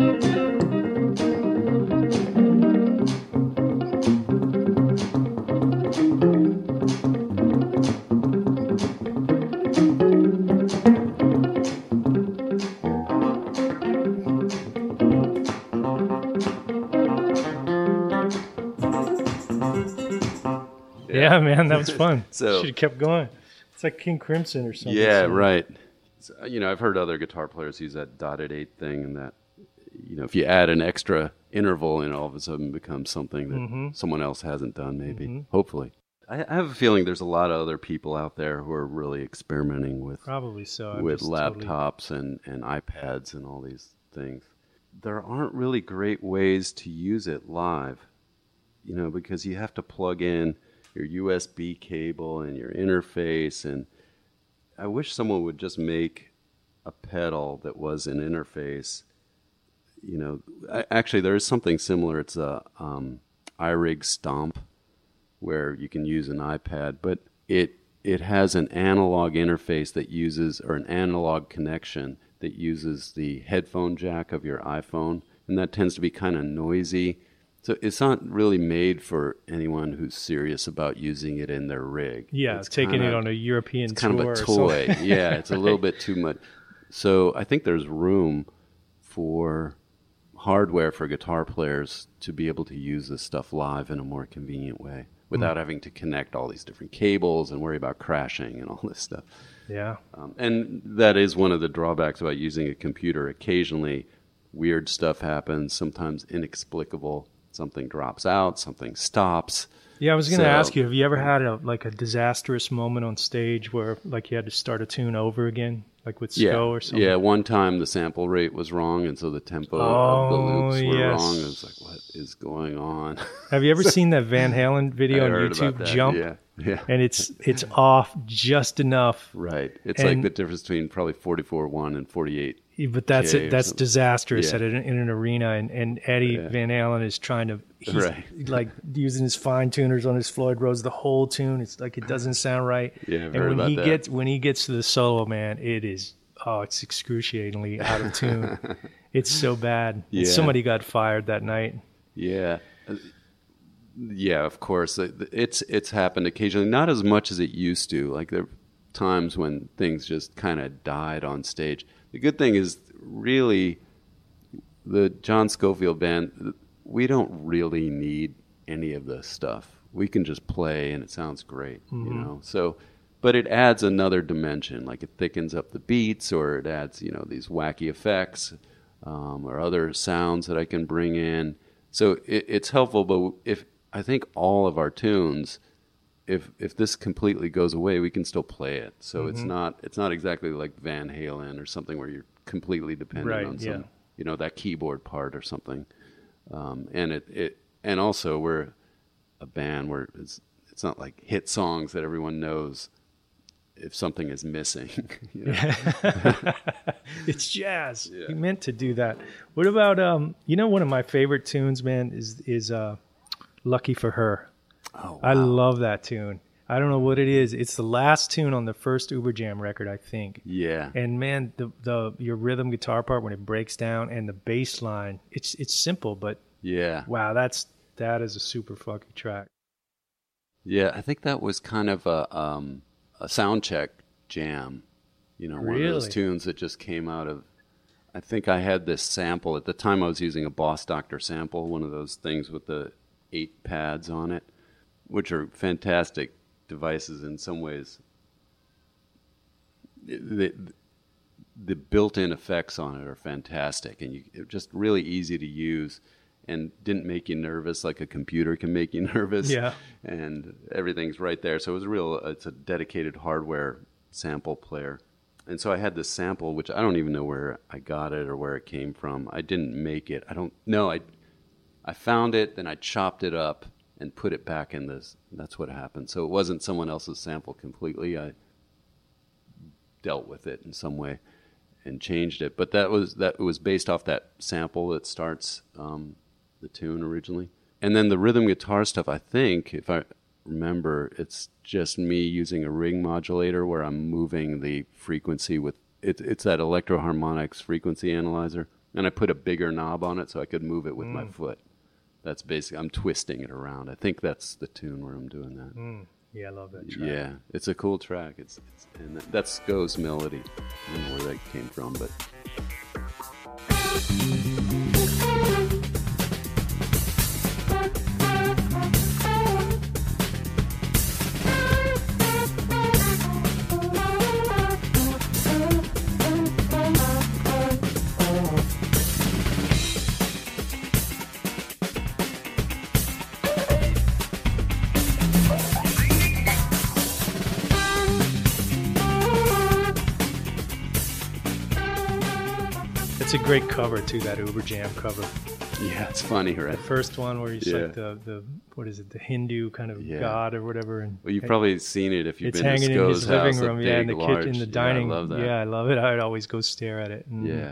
Yeah, man, that was fun. So should have kept going. It's like King Crimson or something. Yeah, so. right. So, you know, I've heard other guitar players use that dotted eight thing, and that, you know, if you add an extra interval in, all of a sudden becomes something that mm-hmm. someone else hasn't done, maybe. Mm-hmm. Hopefully. I, I have a feeling there's a lot of other people out there who are really experimenting with probably so I'm with laptops totally... and, and iPads and all these things. There aren't really great ways to use it live, you know, because you have to plug in your U S B cable and your interface, and I wish someone would just make a pedal that was an interface. You know, I, actually there is something similar. It's a um, iRig Stomp, where you can use an iPad, but it it has an analog interface that uses, or an analog connection that uses the headphone jack of your iPhone, and that tends to be kind of noisy. So it's not really made for anyone who's serious about using it in their rig. Yeah, it's taking kinda, it on a European it's tour. Kind of a toy. Yeah, it's a little bit too much. So I think there's room for hardware for guitar players to be able to use this stuff live in a more convenient way without mm. having to connect all these different cables and worry about crashing and all this stuff. Yeah. Um, and that is one of the drawbacks about using a computer. Occasionally, weird stuff happens, sometimes inexplicable. Something drops out, something stops. Yeah, I was going to so, ask you, have you ever had a like a disastrous moment on stage where like you had to start a tune over again, like with yeah, Sco or something? Yeah, one time the sample rate was wrong, and so the tempo oh, of the loops were yes. wrong. It was like, what is going on? Have you ever so, seen that Van Halen video I on heard YouTube, about that. Jump? Yeah, yeah. And it's it's off just enough. Right. It's and, like the difference between probably forty-four one and forty-eight. But that's it. That's disastrous yeah. at an, in an arena, and, and Eddie yeah. Van Halen is trying to, he's right. like using his fine tuners on his Floyd Rose, the whole tune. It's like it doesn't sound right. Yeah, I've and heard when about he that. gets when he gets to the solo, man, it is oh, it's excruciatingly out of tune. It's so bad. Yeah. And somebody got fired that night. Yeah, yeah. Of course, it's it's happened occasionally. Not as much as it used to. Like there are times when things just kind of died on stage. The good thing is, really, the John Scofield band, we don't really need any of this stuff. We can just play and it sounds great, mm-hmm. you know. So, but it adds another dimension, like it thickens up the beats, or it adds, you know, these wacky effects um, or other sounds that I can bring in. So it, it's helpful. But if I think all of our tunes, if if this completely goes away, we can still play it. So mm-hmm. it's not it's not exactly like Van Halen or something where you're completely dependent right, on some, yeah. you know, that keyboard part or something. Um, and it, it and also we're a band where it's it's not like hit songs that everyone knows if something is missing. You know? It's jazz. Yeah. You meant to do that. What about um? You know, one of my favorite tunes, man, is is uh, "Lucky for Her." Oh, wow. I love that tune. I don't know what it is. It's the last tune on the first Uber Jam record, I think. Yeah. And man, the the your rhythm guitar part when it breaks down and the bass line, it's it's simple, but yeah. Wow, that's that is a super fucking track. Yeah, I think that was kind of a um, a sound check jam You know, Really? one of those tunes that just came out of. I think I had this sample at the time. I was using a Boss Doctor sample, one of those things with the eight pads on it, which are fantastic devices in some ways. The, the built-in effects on it are fantastic, and you, it's just really easy to use, and didn't make you nervous like a computer can make you nervous. Yeah. And everything's right there. So it was a real. It's a dedicated hardware sample player. And so I had this sample, which I don't even know where I got it or where it came from. I didn't make it. I don't know. I I found it, then I chopped it up and put it back in this. That's what happened. So it wasn't someone else's sample completely. I dealt with it in some way and changed it. But that was that was based off that sample that starts um, the tune originally. And then the rhythm guitar stuff, I think, if I remember, it's just me using a ring modulator where I'm moving the frequency with it, it's that Electro Harmonix frequency analyzer, and I put a bigger knob on it so I could move it with mm. my foot. That's basically, I'm twisting it around. I think that's the tune where I'm doing that. Mm. Yeah, I love that track. Yeah, it's a cool track. It's, it's and that's Sco's melody. I don't know where that came from, but. It's a great cover too, that Uber Jam cover. Yeah, it's funny, right? The first one where he's yeah. like the, the what is it, the Hindu kind of yeah. god or whatever. And well, you've probably seen it if you've it's been to hanging Sco's in his living house, room, big, yeah, in the large, kitchen, the dining. Yeah, I love that. Yeah, I love it. I'd always go stare at it. And yeah.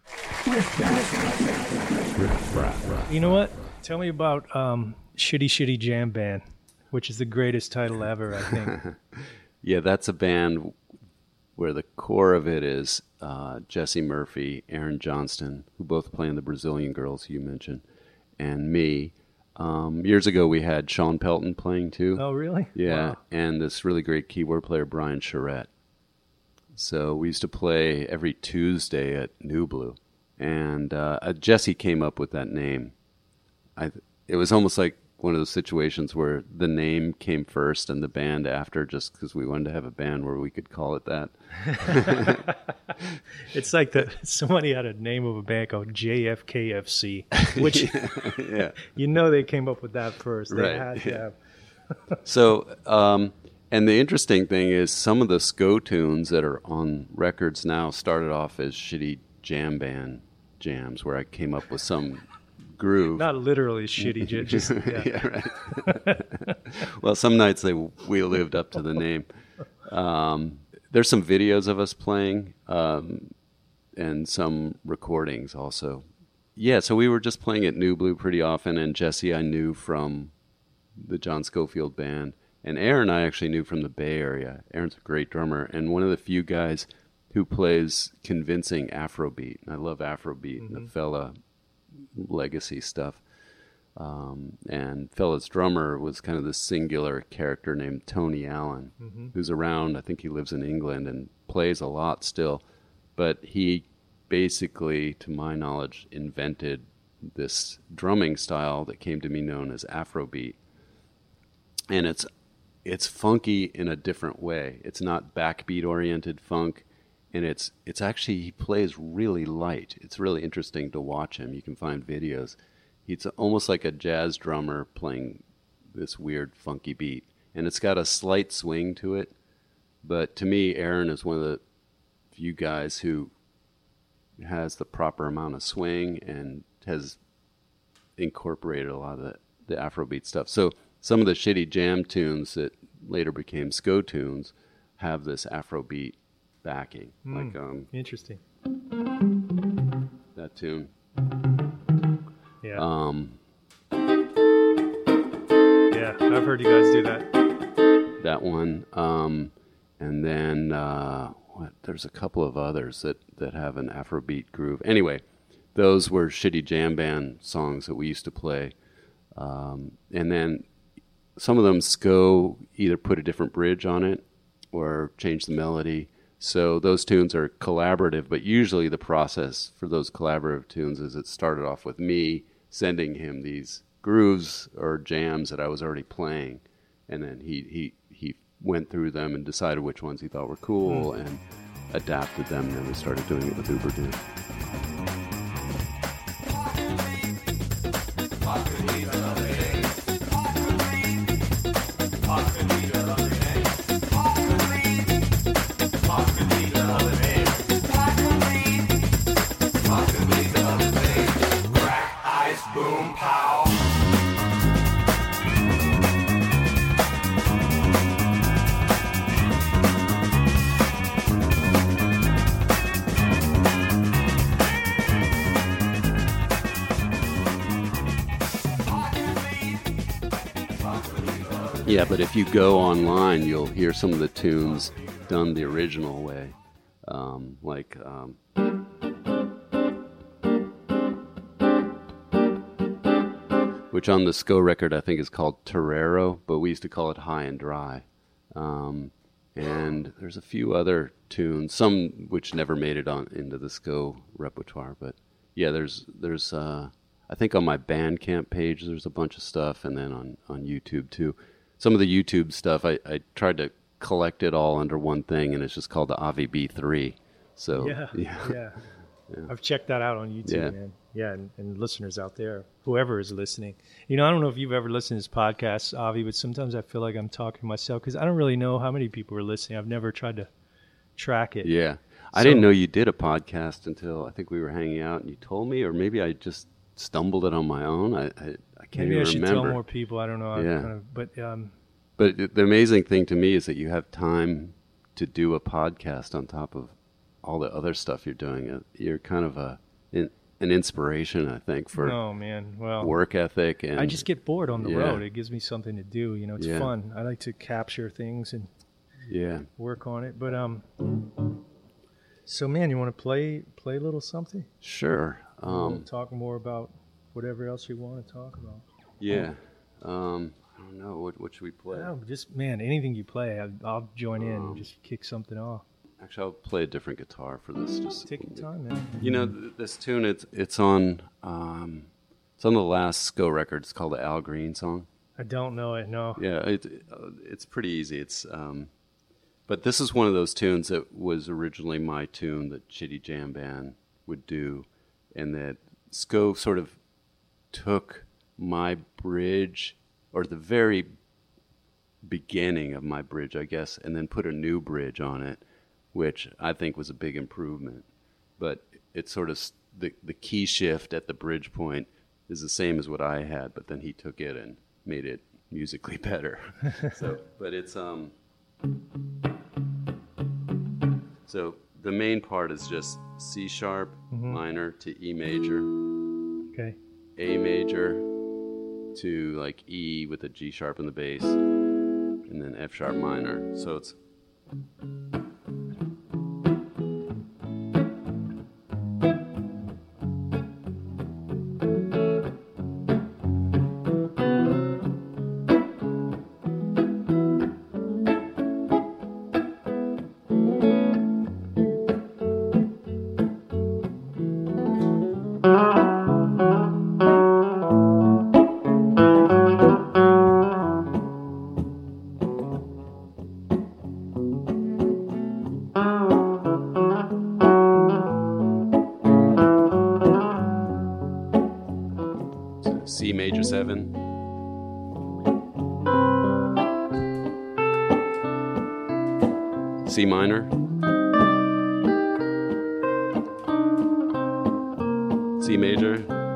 You know what? Tell me about um, Shitty Shitty Jam Band, which is the greatest title ever, I think. Yeah, that's a band where the core of it is uh, Jesse Murphy, Aaron Johnston, who both play in the Brazilian Girls you mentioned, and me. Um, years ago, we had Sean Pelton playing too. Oh, really? Yeah, wow. And this really great keyboard player, Brian Charette. So we used to play every Tuesday at New Blue, and uh, Jesse came up with that name. I, it was almost like one of those situations where the name came first and the band after, just because we wanted to have a band where we could call it that. It's like that somebody had a name of a band called J F K F C, which yeah, yeah. you know they came up with that first. They right. had to yeah. have. So, um, and the interesting thing is some of the Sco tunes that are on records now started off as shitty jam band jams where I came up with some groove. Not literally shitty, just yeah. yeah, right. Well, some nights they we lived up to the name. Um, there's some videos of us playing, um, and some recordings also. Yeah, so we were just playing at New Blue pretty often, and Jesse I knew from the John Scofield band, and Aaron I actually knew from the Bay Area. Aaron's a great drummer, and one of the few guys who plays convincing Afrobeat. I love Afrobeat, mm-hmm. the fella legacy stuff. Um, and fella's drummer was kind of this singular character named Tony Allen, mm-hmm. who's around. I think he lives in England and plays a lot still. But he basically, to my knowledge, invented this drumming style that came to be known as Afrobeat. And it's it's funky in a different way. It's not backbeat-oriented funk. And it's it's actually, he plays really light. It's really interesting to watch him. You can find videos. He's almost like a jazz drummer playing this weird funky beat. And it's got a slight swing to it. But to me, Aaron is one of the few guys who has the proper amount of swing and has incorporated a lot of the, the Afrobeat stuff. So some of the shitty jam tunes that later became Sco tunes have this Afrobeat backing. Mm, like um, interesting. That tune. Yeah. Um, yeah, I've heard you guys do that. That one. Um, and then uh, what? There's a couple of others that, that have an Afrobeat groove. Anyway, those were shitty jam band songs that we used to play. Um, and then some of them Sco either put a different bridge on it or changed the melody. So those tunes are collaborative, but usually the process for those collaborative tunes is it started off with me sending him these grooves or jams that I was already playing, and then he he, he went through them and decided which ones he thought were cool mm. and adapted them, and then we started doing it with Uberdude. Yeah, but if you go online, you'll hear some of the tunes done the original way. Um, like, um, which on the S C O record I think is called Torero, but we used to call it High and Dry. Um, and there's a few other tunes, some which never made it on into the S C O repertoire. But yeah, there's, there's uh, I think on my Bandcamp page there's a bunch of stuff, and then on, on YouTube too. Some of the YouTube stuff, I, I tried to collect it all under one thing, and it's just called the Avi B three. So yeah, yeah, yeah. yeah. I've checked that out on YouTube, yeah. man. Yeah, and, and listeners out there, whoever is listening. You know, I don't know if you've ever listened to this podcast, Avi, but sometimes I feel like I'm talking to myself because I don't really know how many people are listening. I've never tried to track it. Yeah. I So- didn't know you did a podcast until I think we were hanging out and you told me, or maybe I just stumbled it on my own. I, I, I can't Maybe I even should remember. tell more people. I don't know. I'm Yeah. kind of, but um, But it- the amazing thing to me is that you have time to do a podcast on top of all the other stuff you're doing. Uh, You're kind of a in, an inspiration, I think, for no, man. Well, work ethic. And I just get bored on the Yeah. road. It gives me something to do. You know, it's Yeah. fun. I like to capture things and yeah. work on it. But um, so man, you want to play play a little something? Sure. We'll Um, talk more about whatever else you want to talk about. yeah. Um, I don't know. What, what should we play? No, just man, anything you play, I'll, I'll join in Um, and just kick something off. Actually, I'll play a different guitar for this. Just Take your time, man. You know, th- this tune, it's it's on um, it's on the last S C O record. It's called the Al Green song. I don't know it. No. Yeah, it, uh, it's pretty easy. It's um, but this is one of those tunes that was originally my tune that Chitty Jam Band would do, and that S C O sort of took my bridge, or the very beginning of my bridge, I guess, and then put a new bridge on it, which I think was a big improvement. But it's sort of the the key shift at the bridge point is the same as what I had, but then he took it and made it musically better. So, but it's um. So the main part is just C sharp Mhm. minor to E major, Okay. A major to like E with a G sharp in the bass, and then F sharp minor. So it's C major seven, C minor, C major,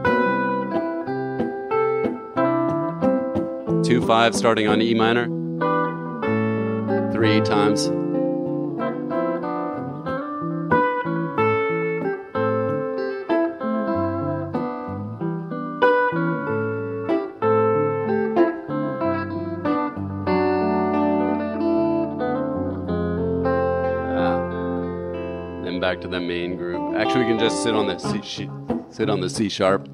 two five starting on E minor, three times. Back to the main group. Actually, we can just sit on the C, sh- sit on the C sharp.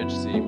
bridge, see.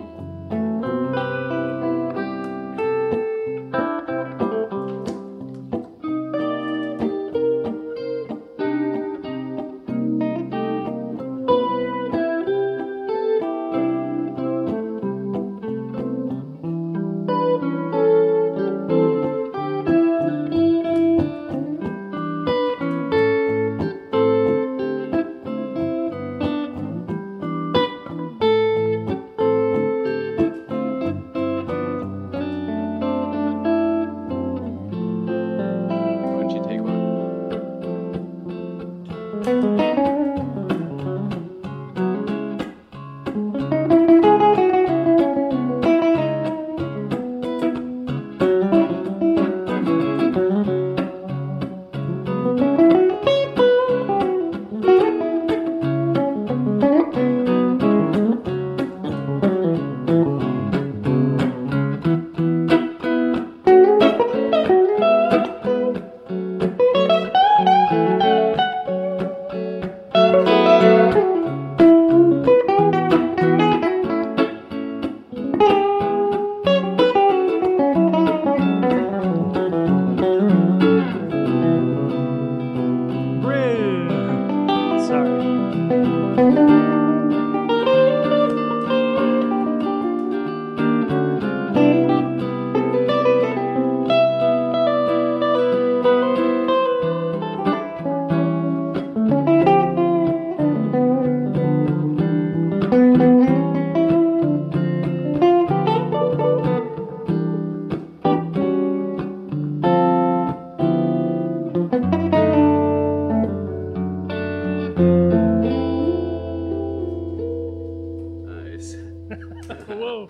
Whoa.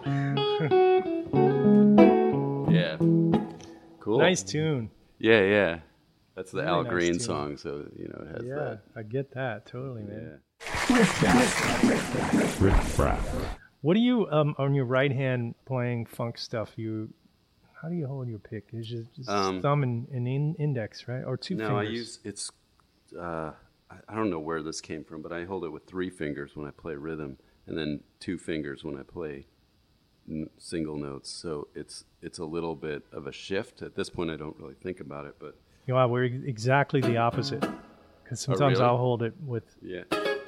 Yeah. Cool. Nice tune. Yeah, yeah. That's the Really Al nice Green tune. song, so you know it has Yeah, that. I get that totally, man. Yeah. What do you um on your right hand playing funk stuff? You how do you hold your pick? Is it just Um, thumb and, and in, index, right? Or two No, fingers? I use it's. Uh, I, I don't know where this came from, but I hold it with three fingers when I play rhythm, and then two fingers when I play n- single notes. So it's it's a little bit of a shift. At this point, I don't really think about it, but You know, we're ex- exactly the opposite. Because sometimes really? I'll hold it with yeah.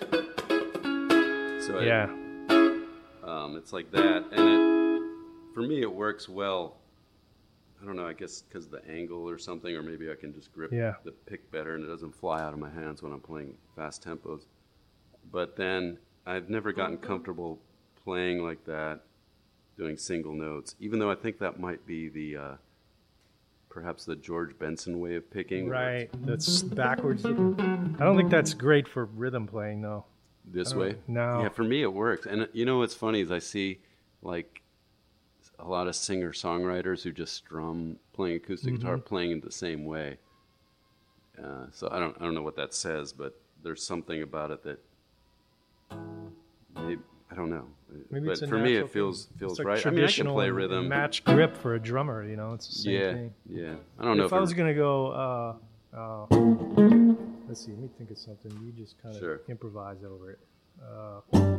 So yeah. I, um, it's like that, and it for me it works well. I don't know, I guess because of the angle or something, or maybe I can just grip Yeah. the pick better and it doesn't fly out of my hands when I'm playing fast tempos. But then I've never gotten comfortable playing like that, doing single notes, even though I think that might be the, uh, perhaps the George Benson way of picking. where Right. That's backwards. looking. I don't think that's great for rhythm playing, though. it's This I way? don't- no. Yeah, for me it works. And uh, you know what's funny is I see, like, a lot of singer-songwriters who just strum playing acoustic Mm-hmm. guitar playing in the same way. Uh, so I don't I don't know what that says, but there's something about it that maybe, I don't know. Maybe but it's a for me natural it feels thing. feels It's like right. I mean I can traditional play and- rhythm. and match grip for a drummer. You know, it's the same yeah, thing. yeah. I don't know If if, I was it, gonna go, uh, uh, let's see. Let me think of something. You just kind of Sure. improvise over it. Uh,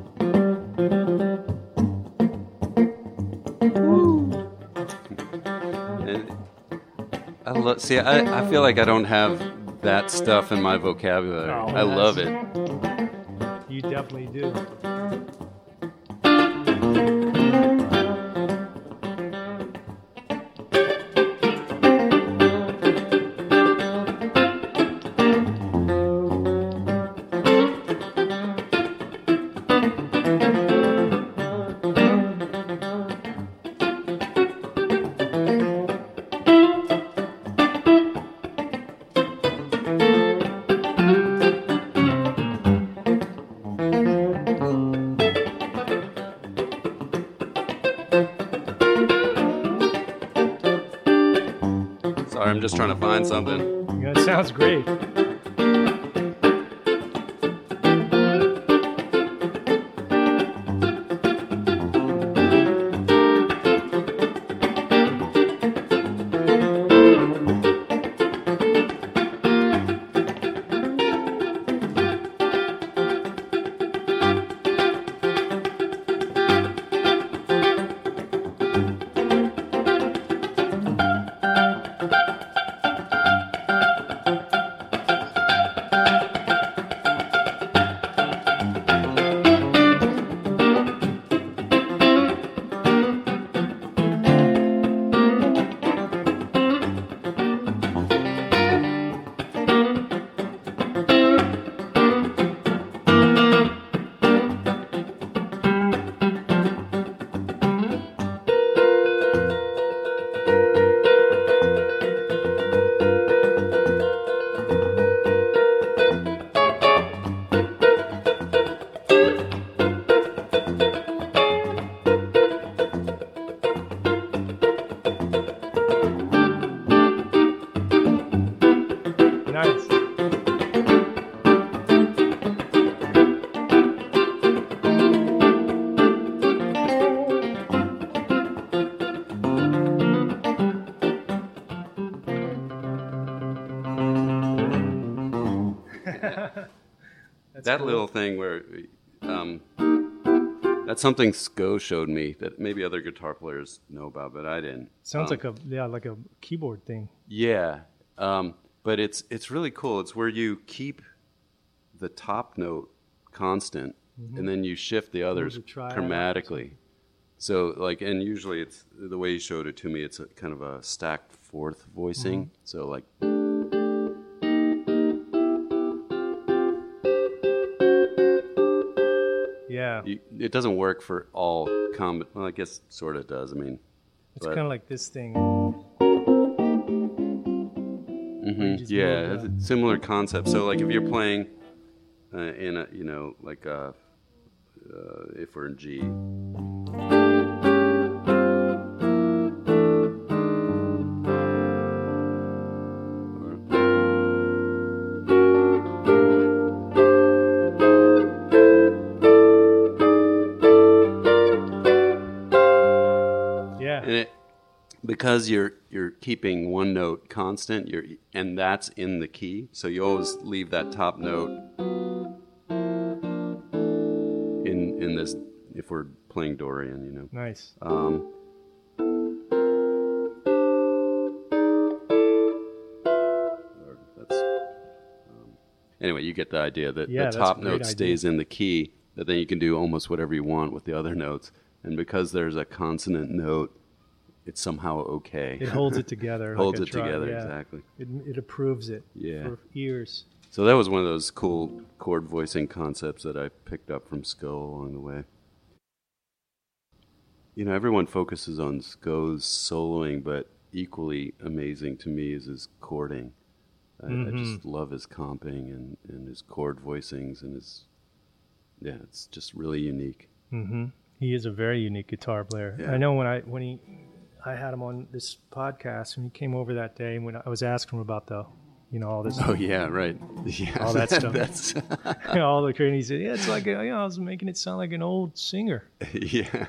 and I lo- see I, I feel like I don't have that stuff in my vocabulary. Oh, I love it. you definitely do. Sorry, I'm just trying to find something. Yeah, it sounds great. that cool. little thing where um, that's something Sko showed me that maybe other guitar players know about, but I didn't. Sounds um, like a yeah, like a keyboard thing. Yeah, um, but it's it's really cool. It's where you keep the top note constant, mm-hmm. and then you shift the others chromatically. So like, and usually it's the way he showed it to me. It's a kind of a stacked fourth voicing. Mm-hmm. So like. Yeah. You, it doesn't work for all com. Well, I guess sort of does. I mean, it's kind of like this thing. Mm-hmm. Yeah, it's a similar concept. So, like, if you're playing uh, in a, you know, like uh, uh, if we're in G. Because you're you're keeping one note constant, you're and that's in the key, so you always leave that top note in in this. If we're playing Dorian, you know. Nice. Um, that's um, anyway. You get the idea that yeah, the top note idea. stays in the key, but then you can do almost whatever you want with the other notes, and because there's a consonant note. It's somehow okay. It holds it together. holds like it tri- together, yeah. exactly. It, it approves it yeah. for years. So that was one of those cool chord voicing concepts that I picked up from Sko along the way. You know, everyone focuses on Sko's soloing, but equally amazing to me is his chording. I, mm-hmm. I just love his comping and, and his chord voicings and his... Yeah, it's just really unique. Mm-hmm. He is a very unique guitar player. Yeah. I know when I when he... I had him on this podcast, and he came over that day. And when I was asking him about the, you know, all this. Oh yeah, right. Yeah, all that stuff. That's all the and he said, "Yeah, it's like a, you know, I was making it sound like an old singer." Yeah.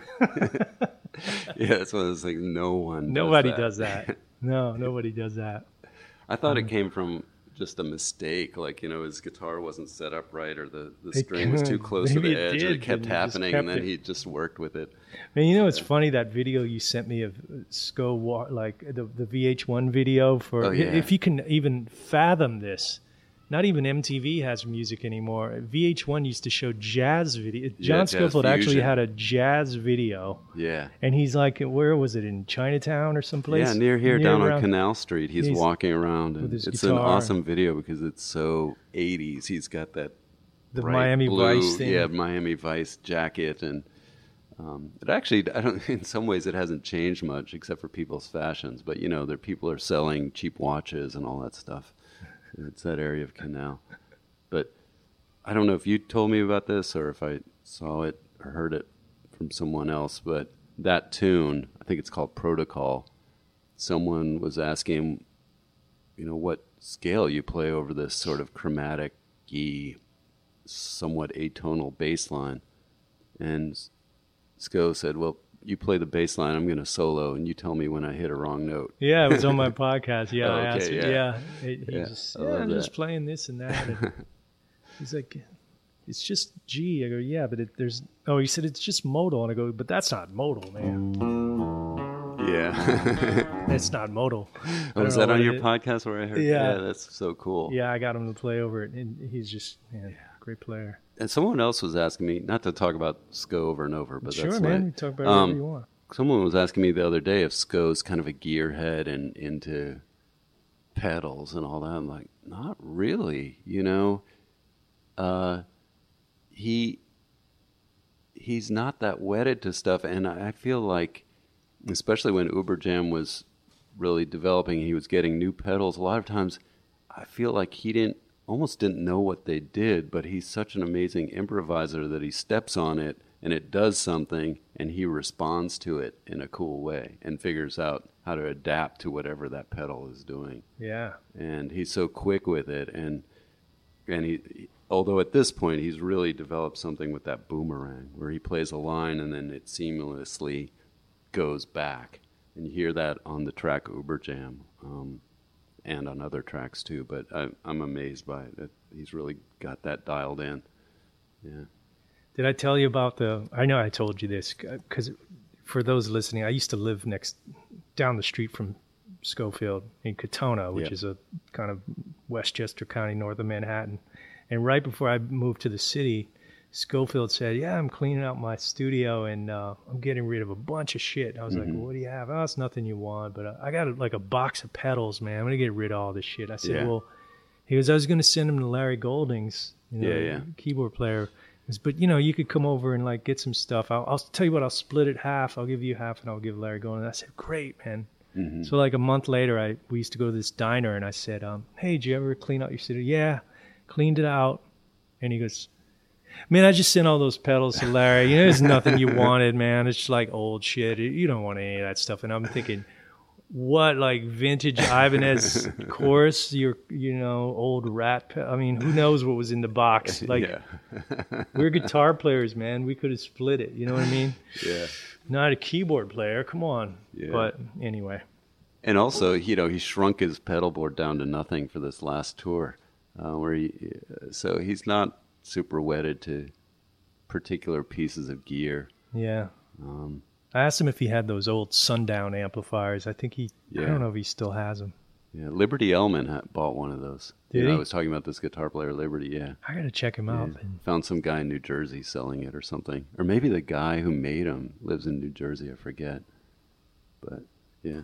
Yeah, that's one of those things. No one. Nobody does that. does that. No, nobody does that. I thought um, it came from just a mistake, like, you know, his guitar wasn't set up right, or the, the string was too close to the it edge, did, and it kept and happening, kept and then it. he just worked with it. Man, you know, it's yeah. funny, that video you sent me of Sko, like the, the V H one video for, oh, yeah. if you can even fathom this. Not even M T V has music anymore. V H one used to show jazz video. John yeah, Scofield jazz actually fusion. had a jazz video. Yeah. And he's like, where was it, in Chinatown or someplace? Yeah, near here, near down around, on Canal Street. He's, he's walking around, and it's guitar. an awesome video because it's so eighties. He's got that the bright Miami blue, Vice thing. Yeah, Miami Vice jacket, and um, it actually, I don't. In some ways, it hasn't changed much except for people's fashions. But you know, there people are selling cheap watches and all that stuff. It's that area of Canal. But I don't know if you told me about this or if I saw it or heard it from someone else, but that tune, I think it's called Protocol, someone was asking, you know, what scale you play over this sort of chromatic-y, somewhat atonal bass line. And Sko said, well, you play the bass line, I'm going to solo, and you tell me when I hit a wrong note. Yeah, it was on my podcast. Yeah, oh, okay, I asked yeah. him. Yeah, he, he yeah, just, yeah I'm that. just playing this and that. And he's like, it's just G. I go, yeah, but it, there's, oh, he said, it's just modal. And I go, but that's not modal, man. Yeah. That's not modal. Oh, was that on your podcast where I heard? Yeah. Yeah, that's so cool. Yeah, I got him to play over it, and he's just, man, great player. And someone else was asking me, not to talk about Sko over and over, but sure, that's man, like, you talk about whatever um, you want. Someone was asking me the other day if Sko's kind of a gearhead and into pedals and all that. I'm like, not really, you know. Uh, he he's not that wedded to stuff, and I feel like, especially when Uberjam was really developing, he was getting new pedals. A lot of times, I feel like he didn't almost didn't know what they did, but he's such an amazing improviser that he steps on it and it does something, and he responds to it in a cool way and figures out how to adapt to whatever that pedal is doing. Yeah. And he's so quick with it, and and he, although at this point he's really developed something with that boomerang, where he plays a line and then it seamlessly goes back, and you hear that on the track Uberjam, um, and on other tracks too. But I, I'm amazed by it. He's really got that dialed in. Yeah. Did I tell you about the, I know I told you this, because for those listening, I used to live next, down the street from Schofield in Katona, which yeah. is a kind of Westchester County, north of Manhattan. And right before I moved to the city, Schofield said, yeah, I'm cleaning out my studio and uh, I'm getting rid of a bunch of shit. I was mm-hmm. like, well, what do you have? Oh, it's nothing you want, but uh, I got a, like a box of pedals, man. I'm going to get rid of all this shit. I said, yeah. well, he goes, I was going to send him to Larry Goldings, you know, yeah, yeah. keyboard player. He goes, but, you know, you could come over and like get some stuff. I'll, I'll tell you what, I'll split it half. I'll give you half and I'll give Larry Goldings. I said, great, man. Mm-hmm. So like a month later, I we used to go to this diner and I said, um, hey, did you ever clean out your studio? Yeah, cleaned it out. And he goes, man, I just sent all those pedals to Larry. You know, there's nothing you wanted, man. It's just like old shit. You don't want any of that stuff. And I'm thinking, what, like vintage Ibanez chorus? Your, you know, old Rat. Pe- I mean, who knows what was in the box? Like, yeah. we're guitar players, man. We could have split it. You know what I mean? Yeah. Not a keyboard player. Come on. Yeah. But anyway. And also, you know, he shrunk his pedal board down to nothing for this last tour, uh, where he, so he's not super wedded to particular pieces of gear. Yeah. Um, I asked him if he had those old Sundown amplifiers. I think he, yeah. I don't know if he still has them. Yeah, Liberty Ellman ha- bought one of those. Did you know, he? I was talking about this guitar player, Liberty, yeah. I got to check him yeah. out. Found some guy in New Jersey selling it or something. Or maybe the guy who made them lives in New Jersey, I forget. But, yeah.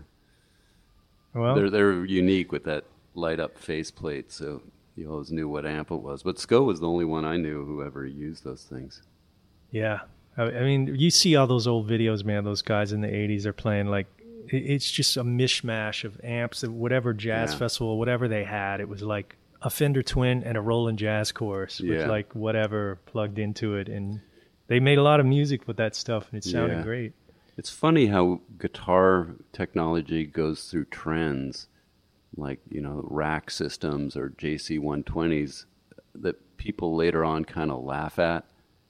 Well, They're, they're unique with that light-up faceplate, so you always knew what amp it was. But Sco was the only one I knew who ever used those things. yeah. I, I mean, you see all those old videos, man. Those guys in the eighties are playing like, it, it's just a mishmash of amps of whatever jazz Yeah. festival, whatever they had. It was like a Fender Twin and a Roland Jazz Chorus with Yeah. like whatever plugged into it. And they made a lot of music with that stuff, and it sounded Yeah. great. It's funny how guitar technology goes through trends, like, you know, rack systems or J C one twenties that people later on kind of laugh at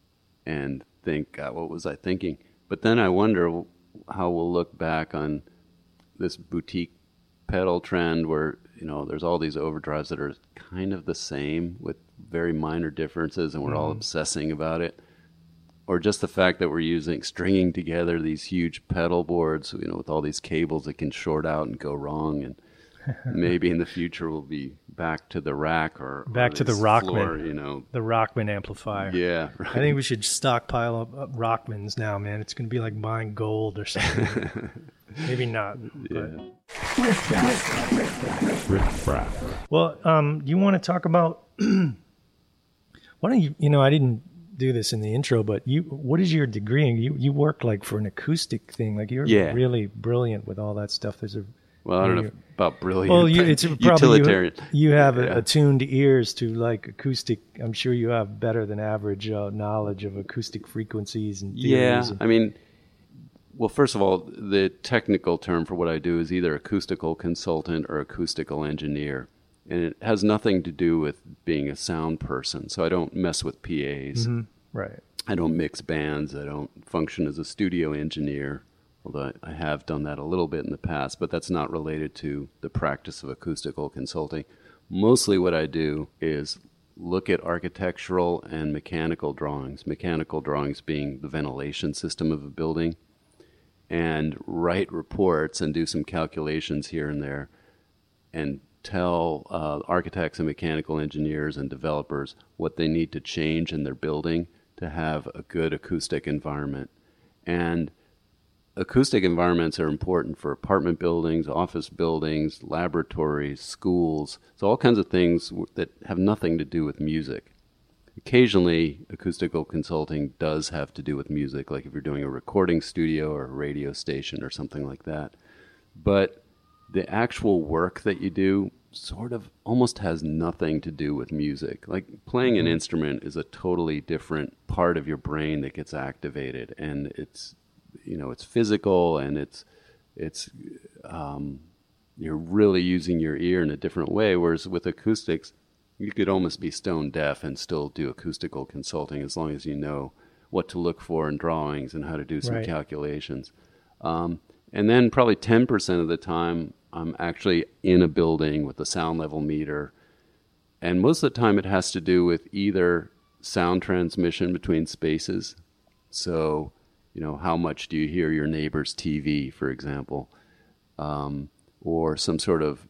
and think, God, what was I thinking? But then I wonder how we'll look back on this boutique pedal trend where, you know, there's all these overdrives that are kind of the same with very minor differences, and we're mm. all obsessing about it. Or just the fact that we're using, stringing together these huge pedal boards, you know, with all these cables that can short out and go wrong. And maybe in the future we'll be back to the rack or back or to the floor, Rockman, you know, the Rockman amplifier. Yeah, right. I think we should stockpile up, up Rockmans now, man. It's going to be like buying gold or something. Maybe not. Yeah. But. Well, um, you want to talk about? Why don't you? You know, I didn't do this in the intro, but you. What is your degree? You you work like for an acoustic thing. Like you're yeah. really brilliant with all that stuff. There's a Well, I don't know about brilliant. Well, you, it's probably utilitarian. You, you have yeah. attuned ears to like acoustic. I'm sure you have better than average uh, knowledge of acoustic frequencies and theories. Yeah, and, I mean, well, first of all, the technical term for what I do is either acoustical consultant or acoustical engineer, and it has nothing to do with being a sound person. So I don't mess with P As. Mm-hmm. Right. I don't mix bands. I don't function as a studio engineer. Although I have done that a little bit in the past, but that's not related to the practice of acoustical consulting. Mostly what I do is look at architectural and mechanical drawings, mechanical drawings being the ventilation system of a building, and write reports and do some calculations here and there, and tell uh, architects and mechanical engineers and developers what they need to change in their building to have a good acoustic environment. And acoustic environments are important for apartment buildings, office buildings, laboratories, schools. So all kinds of things w- that have nothing to do with music. Occasionally, acoustical consulting does have to do with music, like if you're doing a recording studio or a radio station or something like that. But the actual work that you do sort of almost has nothing to do with music. Like playing an instrument is a totally different part of your brain that gets activated, and it's you know, it's physical, and it's, it's, um, you're really using your ear in a different way. Whereas with acoustics, you could almost be stone deaf and still do acoustical consulting as long as you know what to look for in drawings and how to do some right. calculations. Um, and then probably ten percent of the time, I'm actually in a building with a sound level meter. And most of the time it has to do with either sound transmission between spaces. So, you know, how much do you hear your neighbor's T V, for example, um, or some sort of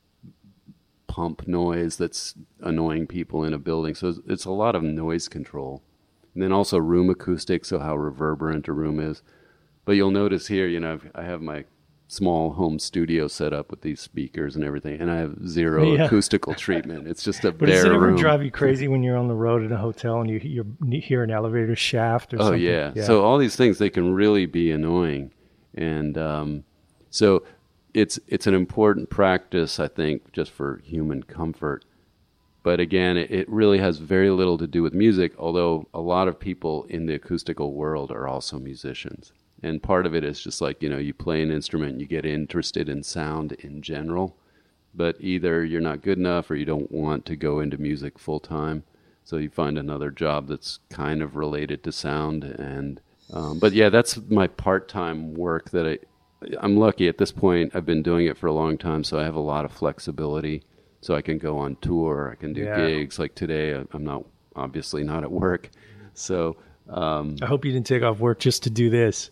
pump noise that's annoying people in a building. So it's a lot of noise control. And then also room acoustics, so how reverberant a room is. But you'll notice here, you know, I've, I have my small home studio set up with these speakers and everything, and I have zero yeah. acoustical treatment. It's just a but bare does it ever room. drive you crazy when you're on the road in a hotel and you, you hear an elevator shaft or oh, something? Yeah. yeah. So all these things, they can really be annoying. And um, so it's it's an important practice, I think, just for human comfort. But again, it, it really has very little to do with music, although a lot of people in the acoustical world are also musicians. And part of it is just like, you know, you play an instrument, you get interested in sound in general, but either you're not good enough or you don't want to go into music full time. So you find another job that's kind of related to sound. And um, but yeah, that's my part-time work that I, I'm lucky at this point. I've been doing it for a long time, so I have a lot of flexibility. So I can go on tour, I can do yeah. gigs. Like today, I'm not obviously not at work. So um, I hope you didn't take off work just to do this.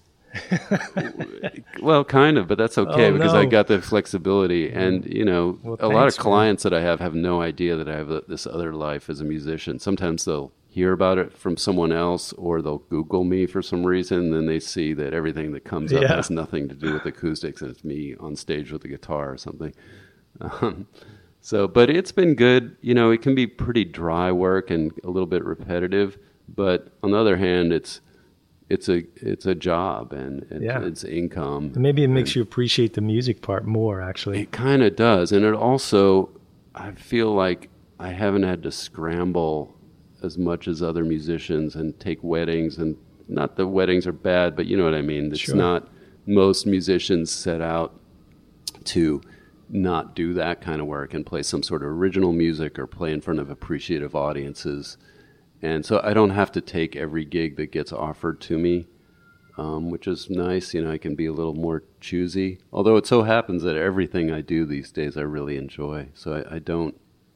Well, kind of, but that's okay oh, because no. I got the flexibility. And, you know, well, a thanks, lot of clients man. that I have have no idea that I have a, this other life as a musician. Sometimes they'll hear about it from someone else or they'll Google me for some reason. And then they see that everything that comes up yeah. has nothing to do with acoustics and it's me on stage with a guitar or something. Um, so, but it's been good. You know, it can be pretty dry work and a little bit repetitive. But on the other hand, it's It's a it's a job and it, yeah. it's income. And maybe it makes and you appreciate the music part more, actually. It kind of does. And it also, I feel like I haven't had to scramble as much as other musicians and take weddings. And not that weddings are bad, but you know what I mean. It's sure. not, most musicians set out to not do that kind of work and play some sort of original music or play in front of appreciative audiences. And so I don't have to take every gig that gets offered to me, um, which is nice. You know, I can be a little more choosy. Although it so happens that everything I do these days I really enjoy. So I, I don't,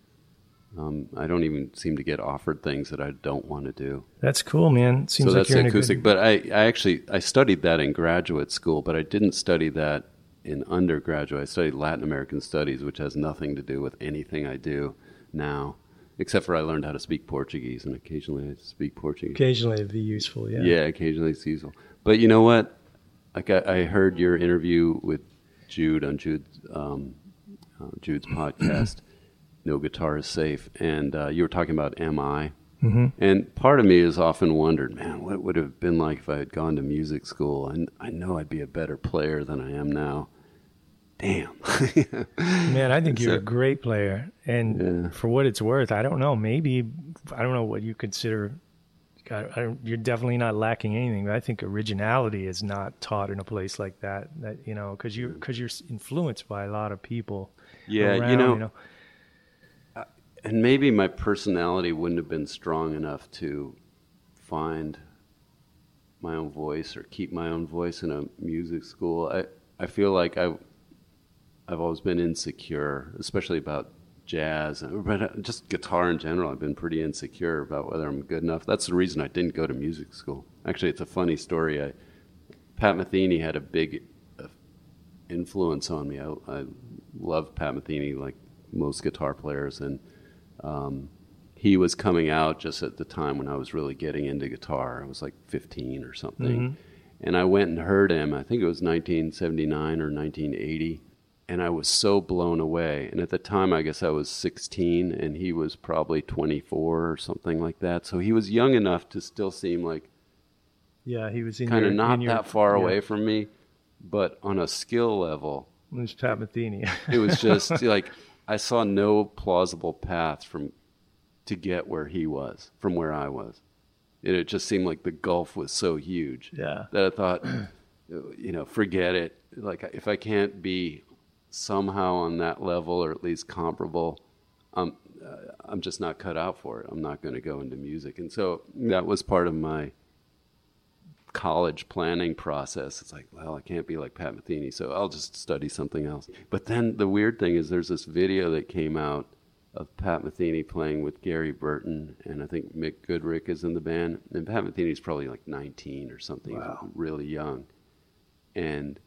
um, I don't even seem to get offered things that I don't want to do. That's cool, man. Seems so like that's you're acoustic. in a good... But I, I actually I studied that in graduate school, but I didn't study that in undergraduate. I studied Latin American studies, which has nothing to do with anything I do now. Except for I learned how to speak Portuguese, and occasionally I speak Portuguese. Occasionally it'd be useful, yeah. Yeah, occasionally it's useful. But you know what? Like I, I heard your interview with Jude on Jude's, um, uh, Jude's podcast, No Guitar is Safe, and uh, you were talking about M I. Mm-hmm. And part of me has often wondered, man, what would it have been like if I had gone to music school? And I know I'd be a better player than I am now. Damn. Man, I think so, you're a great player. And yeah. for what it's worth, I don't know, maybe, I don't know what you consider, I, I don't, you're definitely not lacking anything, but I think originality is not taught in a place like that, that you know, because you, cause you're influenced by a lot of people. Yeah, around, you know, you know. Uh, and maybe my personality wouldn't have been strong enough to find my own voice or keep my own voice in a music school. I, I feel like I... I've always been insecure, especially about jazz, but just guitar in general. I've been pretty insecure about whether I'm good enough. That's the reason I didn't go to music school. Actually, it's a funny story. I, Pat Metheny had a big uh, influence on me. I, I love Pat Metheny, like most guitar players, and um, he was coming out just at the time when I was really getting into guitar. I was like fifteen or something, mm-hmm. and I went and heard him. I think it was nineteen seventy-nine or nineteen eighty. And I was so blown away. And at the time, I guess I was sixteen, and he was probably twenty-four or something like that. So he was young enough to still seem like, yeah, he was kind of not in your, that far yeah. away from me, but on a skill level, it was Pat Metheny. It was just like I saw no plausible path from to get where he was from where I was. It, it just seemed like the gulf was so huge yeah. that I thought, you know, forget it. Like if I can't be somehow on that level, or at least comparable, um, uh, I'm just not cut out for it. I'm not going to go into music. And so that was part of my college planning process. It's like, well, I can't be like Pat Metheny, so I'll just study something else. But then the weird thing is there's this video that came out of Pat Metheny playing with Gary Burton, and I think Mick Goodrick is in the band. And Pat Metheny's probably like nineteen or something, wow. really young. And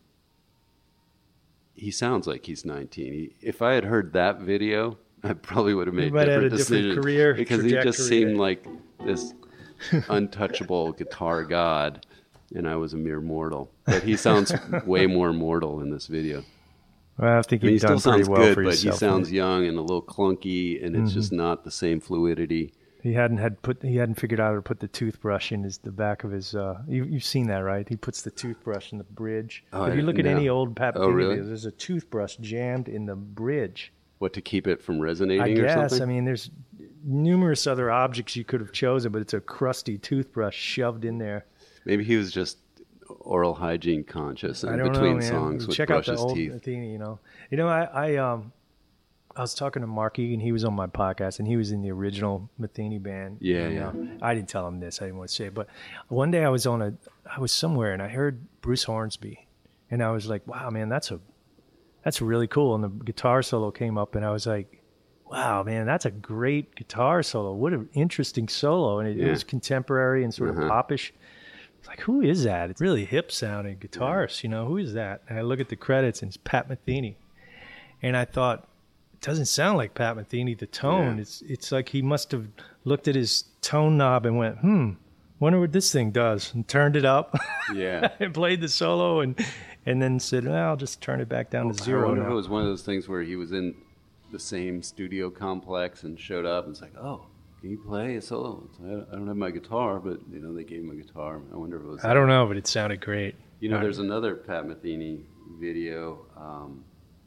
he sounds like he's nineteen. He, if I had heard that video, I probably would have made different had a decisions. Different career because he just seemed like this untouchable guitar god, and I was a mere mortal. But he sounds way more mortal in this video. Well, I think I mean, you've he done still pretty sounds well good, for but yourself. he sounds young and a little clunky, and it's mm-hmm. just not the same fluidity. He hadn't had put. He hadn't figured out how to put the toothbrush in his the back of his. Uh, you, you've seen that, right? He puts the toothbrush in the bridge. Oh, if you look at no. any old Pat Metheny oh, really? videos, there's a toothbrush jammed in the bridge. What, to keep it from resonating I or guess. something? I mean, there's numerous other objects you could have chosen, but it's a crusty toothbrush shoved in there. Maybe he was just oral hygiene conscious and I don't between know, man. songs would Check brush out the his old teeth. Metheny, you know. You know, I, I um I was talking to Mark Egan. He was on my podcast, and he was in the original Metheny band. Yeah, and, yeah. Uh, I didn't tell him this. I didn't want to say it. But one day I was on a, I was somewhere, and I heard Bruce Hornsby, and I was like, wow, man, that's a, that's really cool. And the guitar solo came up, and I was like, wow, man, that's a great guitar solo. What an interesting solo. And it, Yeah. it was contemporary and sort of Uh-huh. popish. It's like, who is that? It's really hip sounding guitarist, you know, who is that? And I look at the credits, and it's Pat Metheny. And I thought, it doesn't sound like Pat Metheny, the tone. Yeah. It's it's like he must have looked at his tone knob and went, hmm, wonder what this thing does, and turned it up. Yeah. And played the solo, and and then said, well, I'll just turn it back down Well, to I zero wonder now. if it was one of those things where he was in the same studio complex and showed up and it's like, oh, can you play a solo? It's like, I don't have my guitar, but you know they gave him a guitar. I wonder if it was. I don't know, but it sounded great. You know, there's another Pat Metheny video. Um,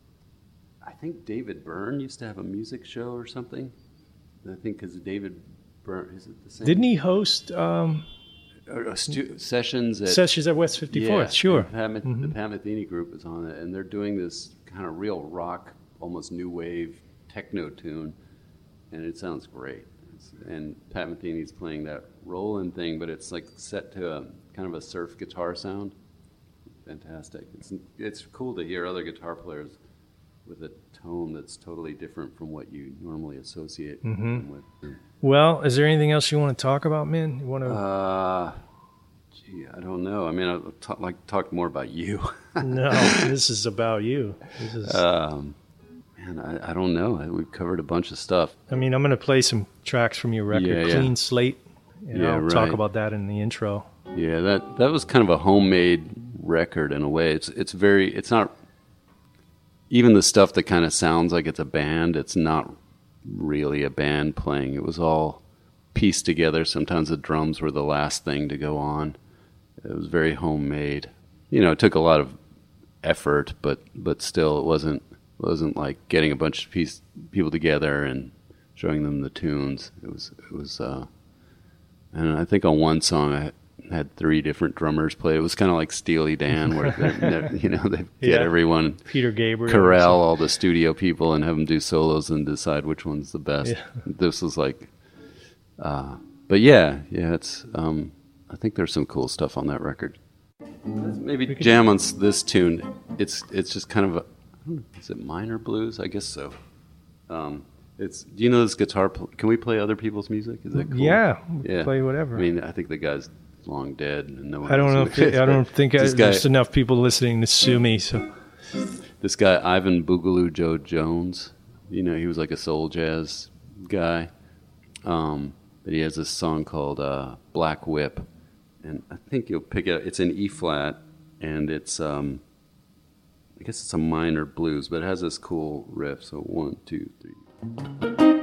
I think David Byrne used to have a music show or something. I think because David Byrne, is it the same? Didn't he host um, Or, uh, stu- sessions at sessions at West fifty-fourth? Yeah, Sure. and Pat, Meth- Mhm. The Pat Metheny group is on it, and they're doing this kind of real rock, almost new wave techno tune, and it sounds great. It's, and Pat Metheny's playing that Roland thing, but it's like set to a kind of a surf guitar sound. Fantastic. It's it's cool to hear other guitar players with a tone that's totally different from what you normally associate Mhm. them with. Well, is there anything else you want to talk about, man? You want to? Uh, gee, I don't know. I mean, I'd t- like to talk more about you. No, this is about you. This is. Um, man, I, I don't know. We've covered a bunch of stuff. I mean, I'm going to play some tracks from your record, Yeah, yeah. Clean Slate, and Yeah, I'll talk right. about that in the intro. Yeah, that that was kind of a homemade record in a way. It's it's very it's not even the stuff that kind of sounds like it's a band. It's not really a band playing. It was all pieced together. Sometimes the drums were the last thing to go on. It was very homemade. You know, it took a lot of effort, but but still, it wasn't wasn't like getting a bunch of piece, people together and showing them the tunes. It was it was. Uh, and I think on one song I had three different drummers play. It was kind of like Steely Dan, where they're, they're, you know they get Yeah. everyone, Peter Gabriel. corral all the studio people, and have them do solos and decide which one's the best. Yeah. This was like, uh, but yeah, yeah, it's. Um, I think there's some cool stuff on that record. Maybe jam on s- this tune. It's it's just kind of a. Is it minor blues? I guess so. Um, it's. Do you know this guitar? Pl- Can we play other people's music? Is that cool? Yeah, Yeah. play whatever. I mean, I think the guy's long dead, and no one. I don't know knows if who it is, I don't but think I, this guy, there's enough people listening to sue me. So this guy Ivan Boogaloo Joe Jones. You know, he was like a soul jazz guy. Um, but he has this song called uh, Black Whip, and I think you'll pick it up. It's in E flat, and it's um, I guess it's a minor blues, but it has this cool riff. So one, two, three.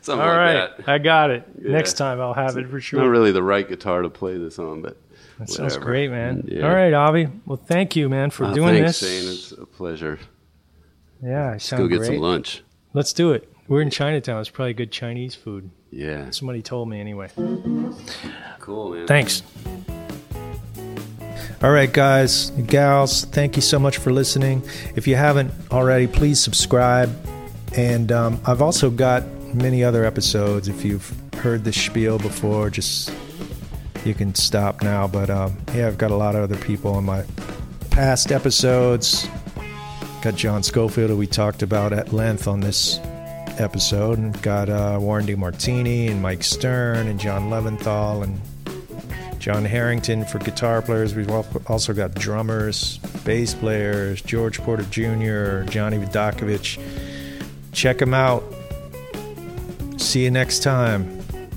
Something All like right, that. I got it. Yeah. Next time I'll have it for sure. Not really the right guitar to play this on, but That whatever. sounds great, man. Yeah. All right, Avi. Well, thank you, man, for Uh, doing thanks, this. Shane. It's a pleasure. Yeah, I Let's sound go get great. some lunch. Let's do it. We're in Chinatown. It's probably good Chinese food. Yeah. Somebody told me anyway. Cool, man. Thanks. All right, guys, gals, thank you so much for listening. If you haven't already, please subscribe. And um, I've also got many other episodes. If you've heard this spiel before, just you can stop now. But um, yeah, I've got a lot of other people on my past episodes. Got John Schofield, who we talked about at length on this episode. And got uh, Warren DeMartini and Mike Stern and John Leventhal and John Harrington for guitar players. We've also got drummers, bass players, George Porter Junior, Johnny Vidakovich. Check them out. See you next time.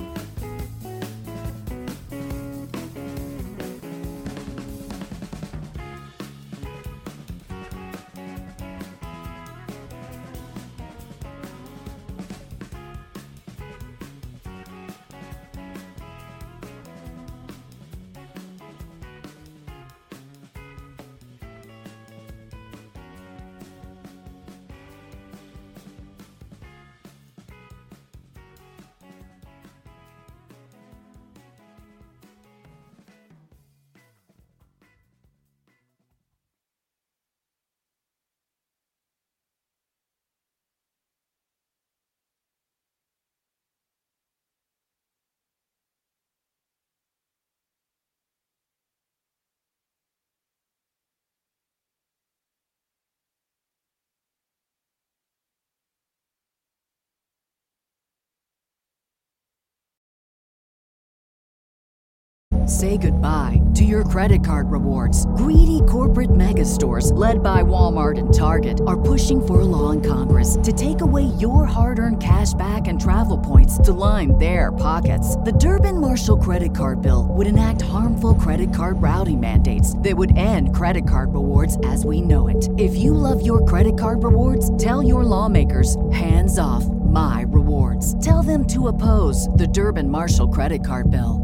Say goodbye to your credit card rewards. Greedy corporate mega stores, led by Walmart and Target, are pushing for a law in Congress to take away your hard-earned cash back and travel points to line their pockets. The Durbin-Marshall credit card bill would enact harmful credit card routing mandates that would end credit card rewards as we know it. If you love your credit card rewards, tell your lawmakers, hands off my rewards. Tell them to oppose the Durbin-Marshall credit card bill.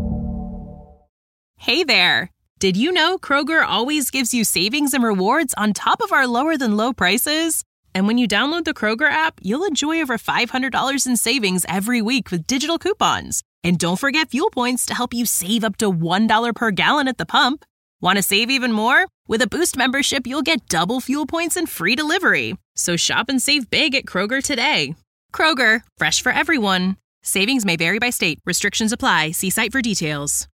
Hey there! Did you know Kroger always gives you savings and rewards on top of our lower-than-low prices? And when you download the Kroger app, you'll enjoy over five hundred dollars in savings every week with digital coupons. And don't forget fuel points to help you save up to one dollar per gallon at the pump. Want to save even more? With a Boost membership, you'll get double fuel points and free delivery. So shop and save big at Kroger today. Kroger, fresh for everyone. Savings may vary by state. Restrictions apply. See site for details.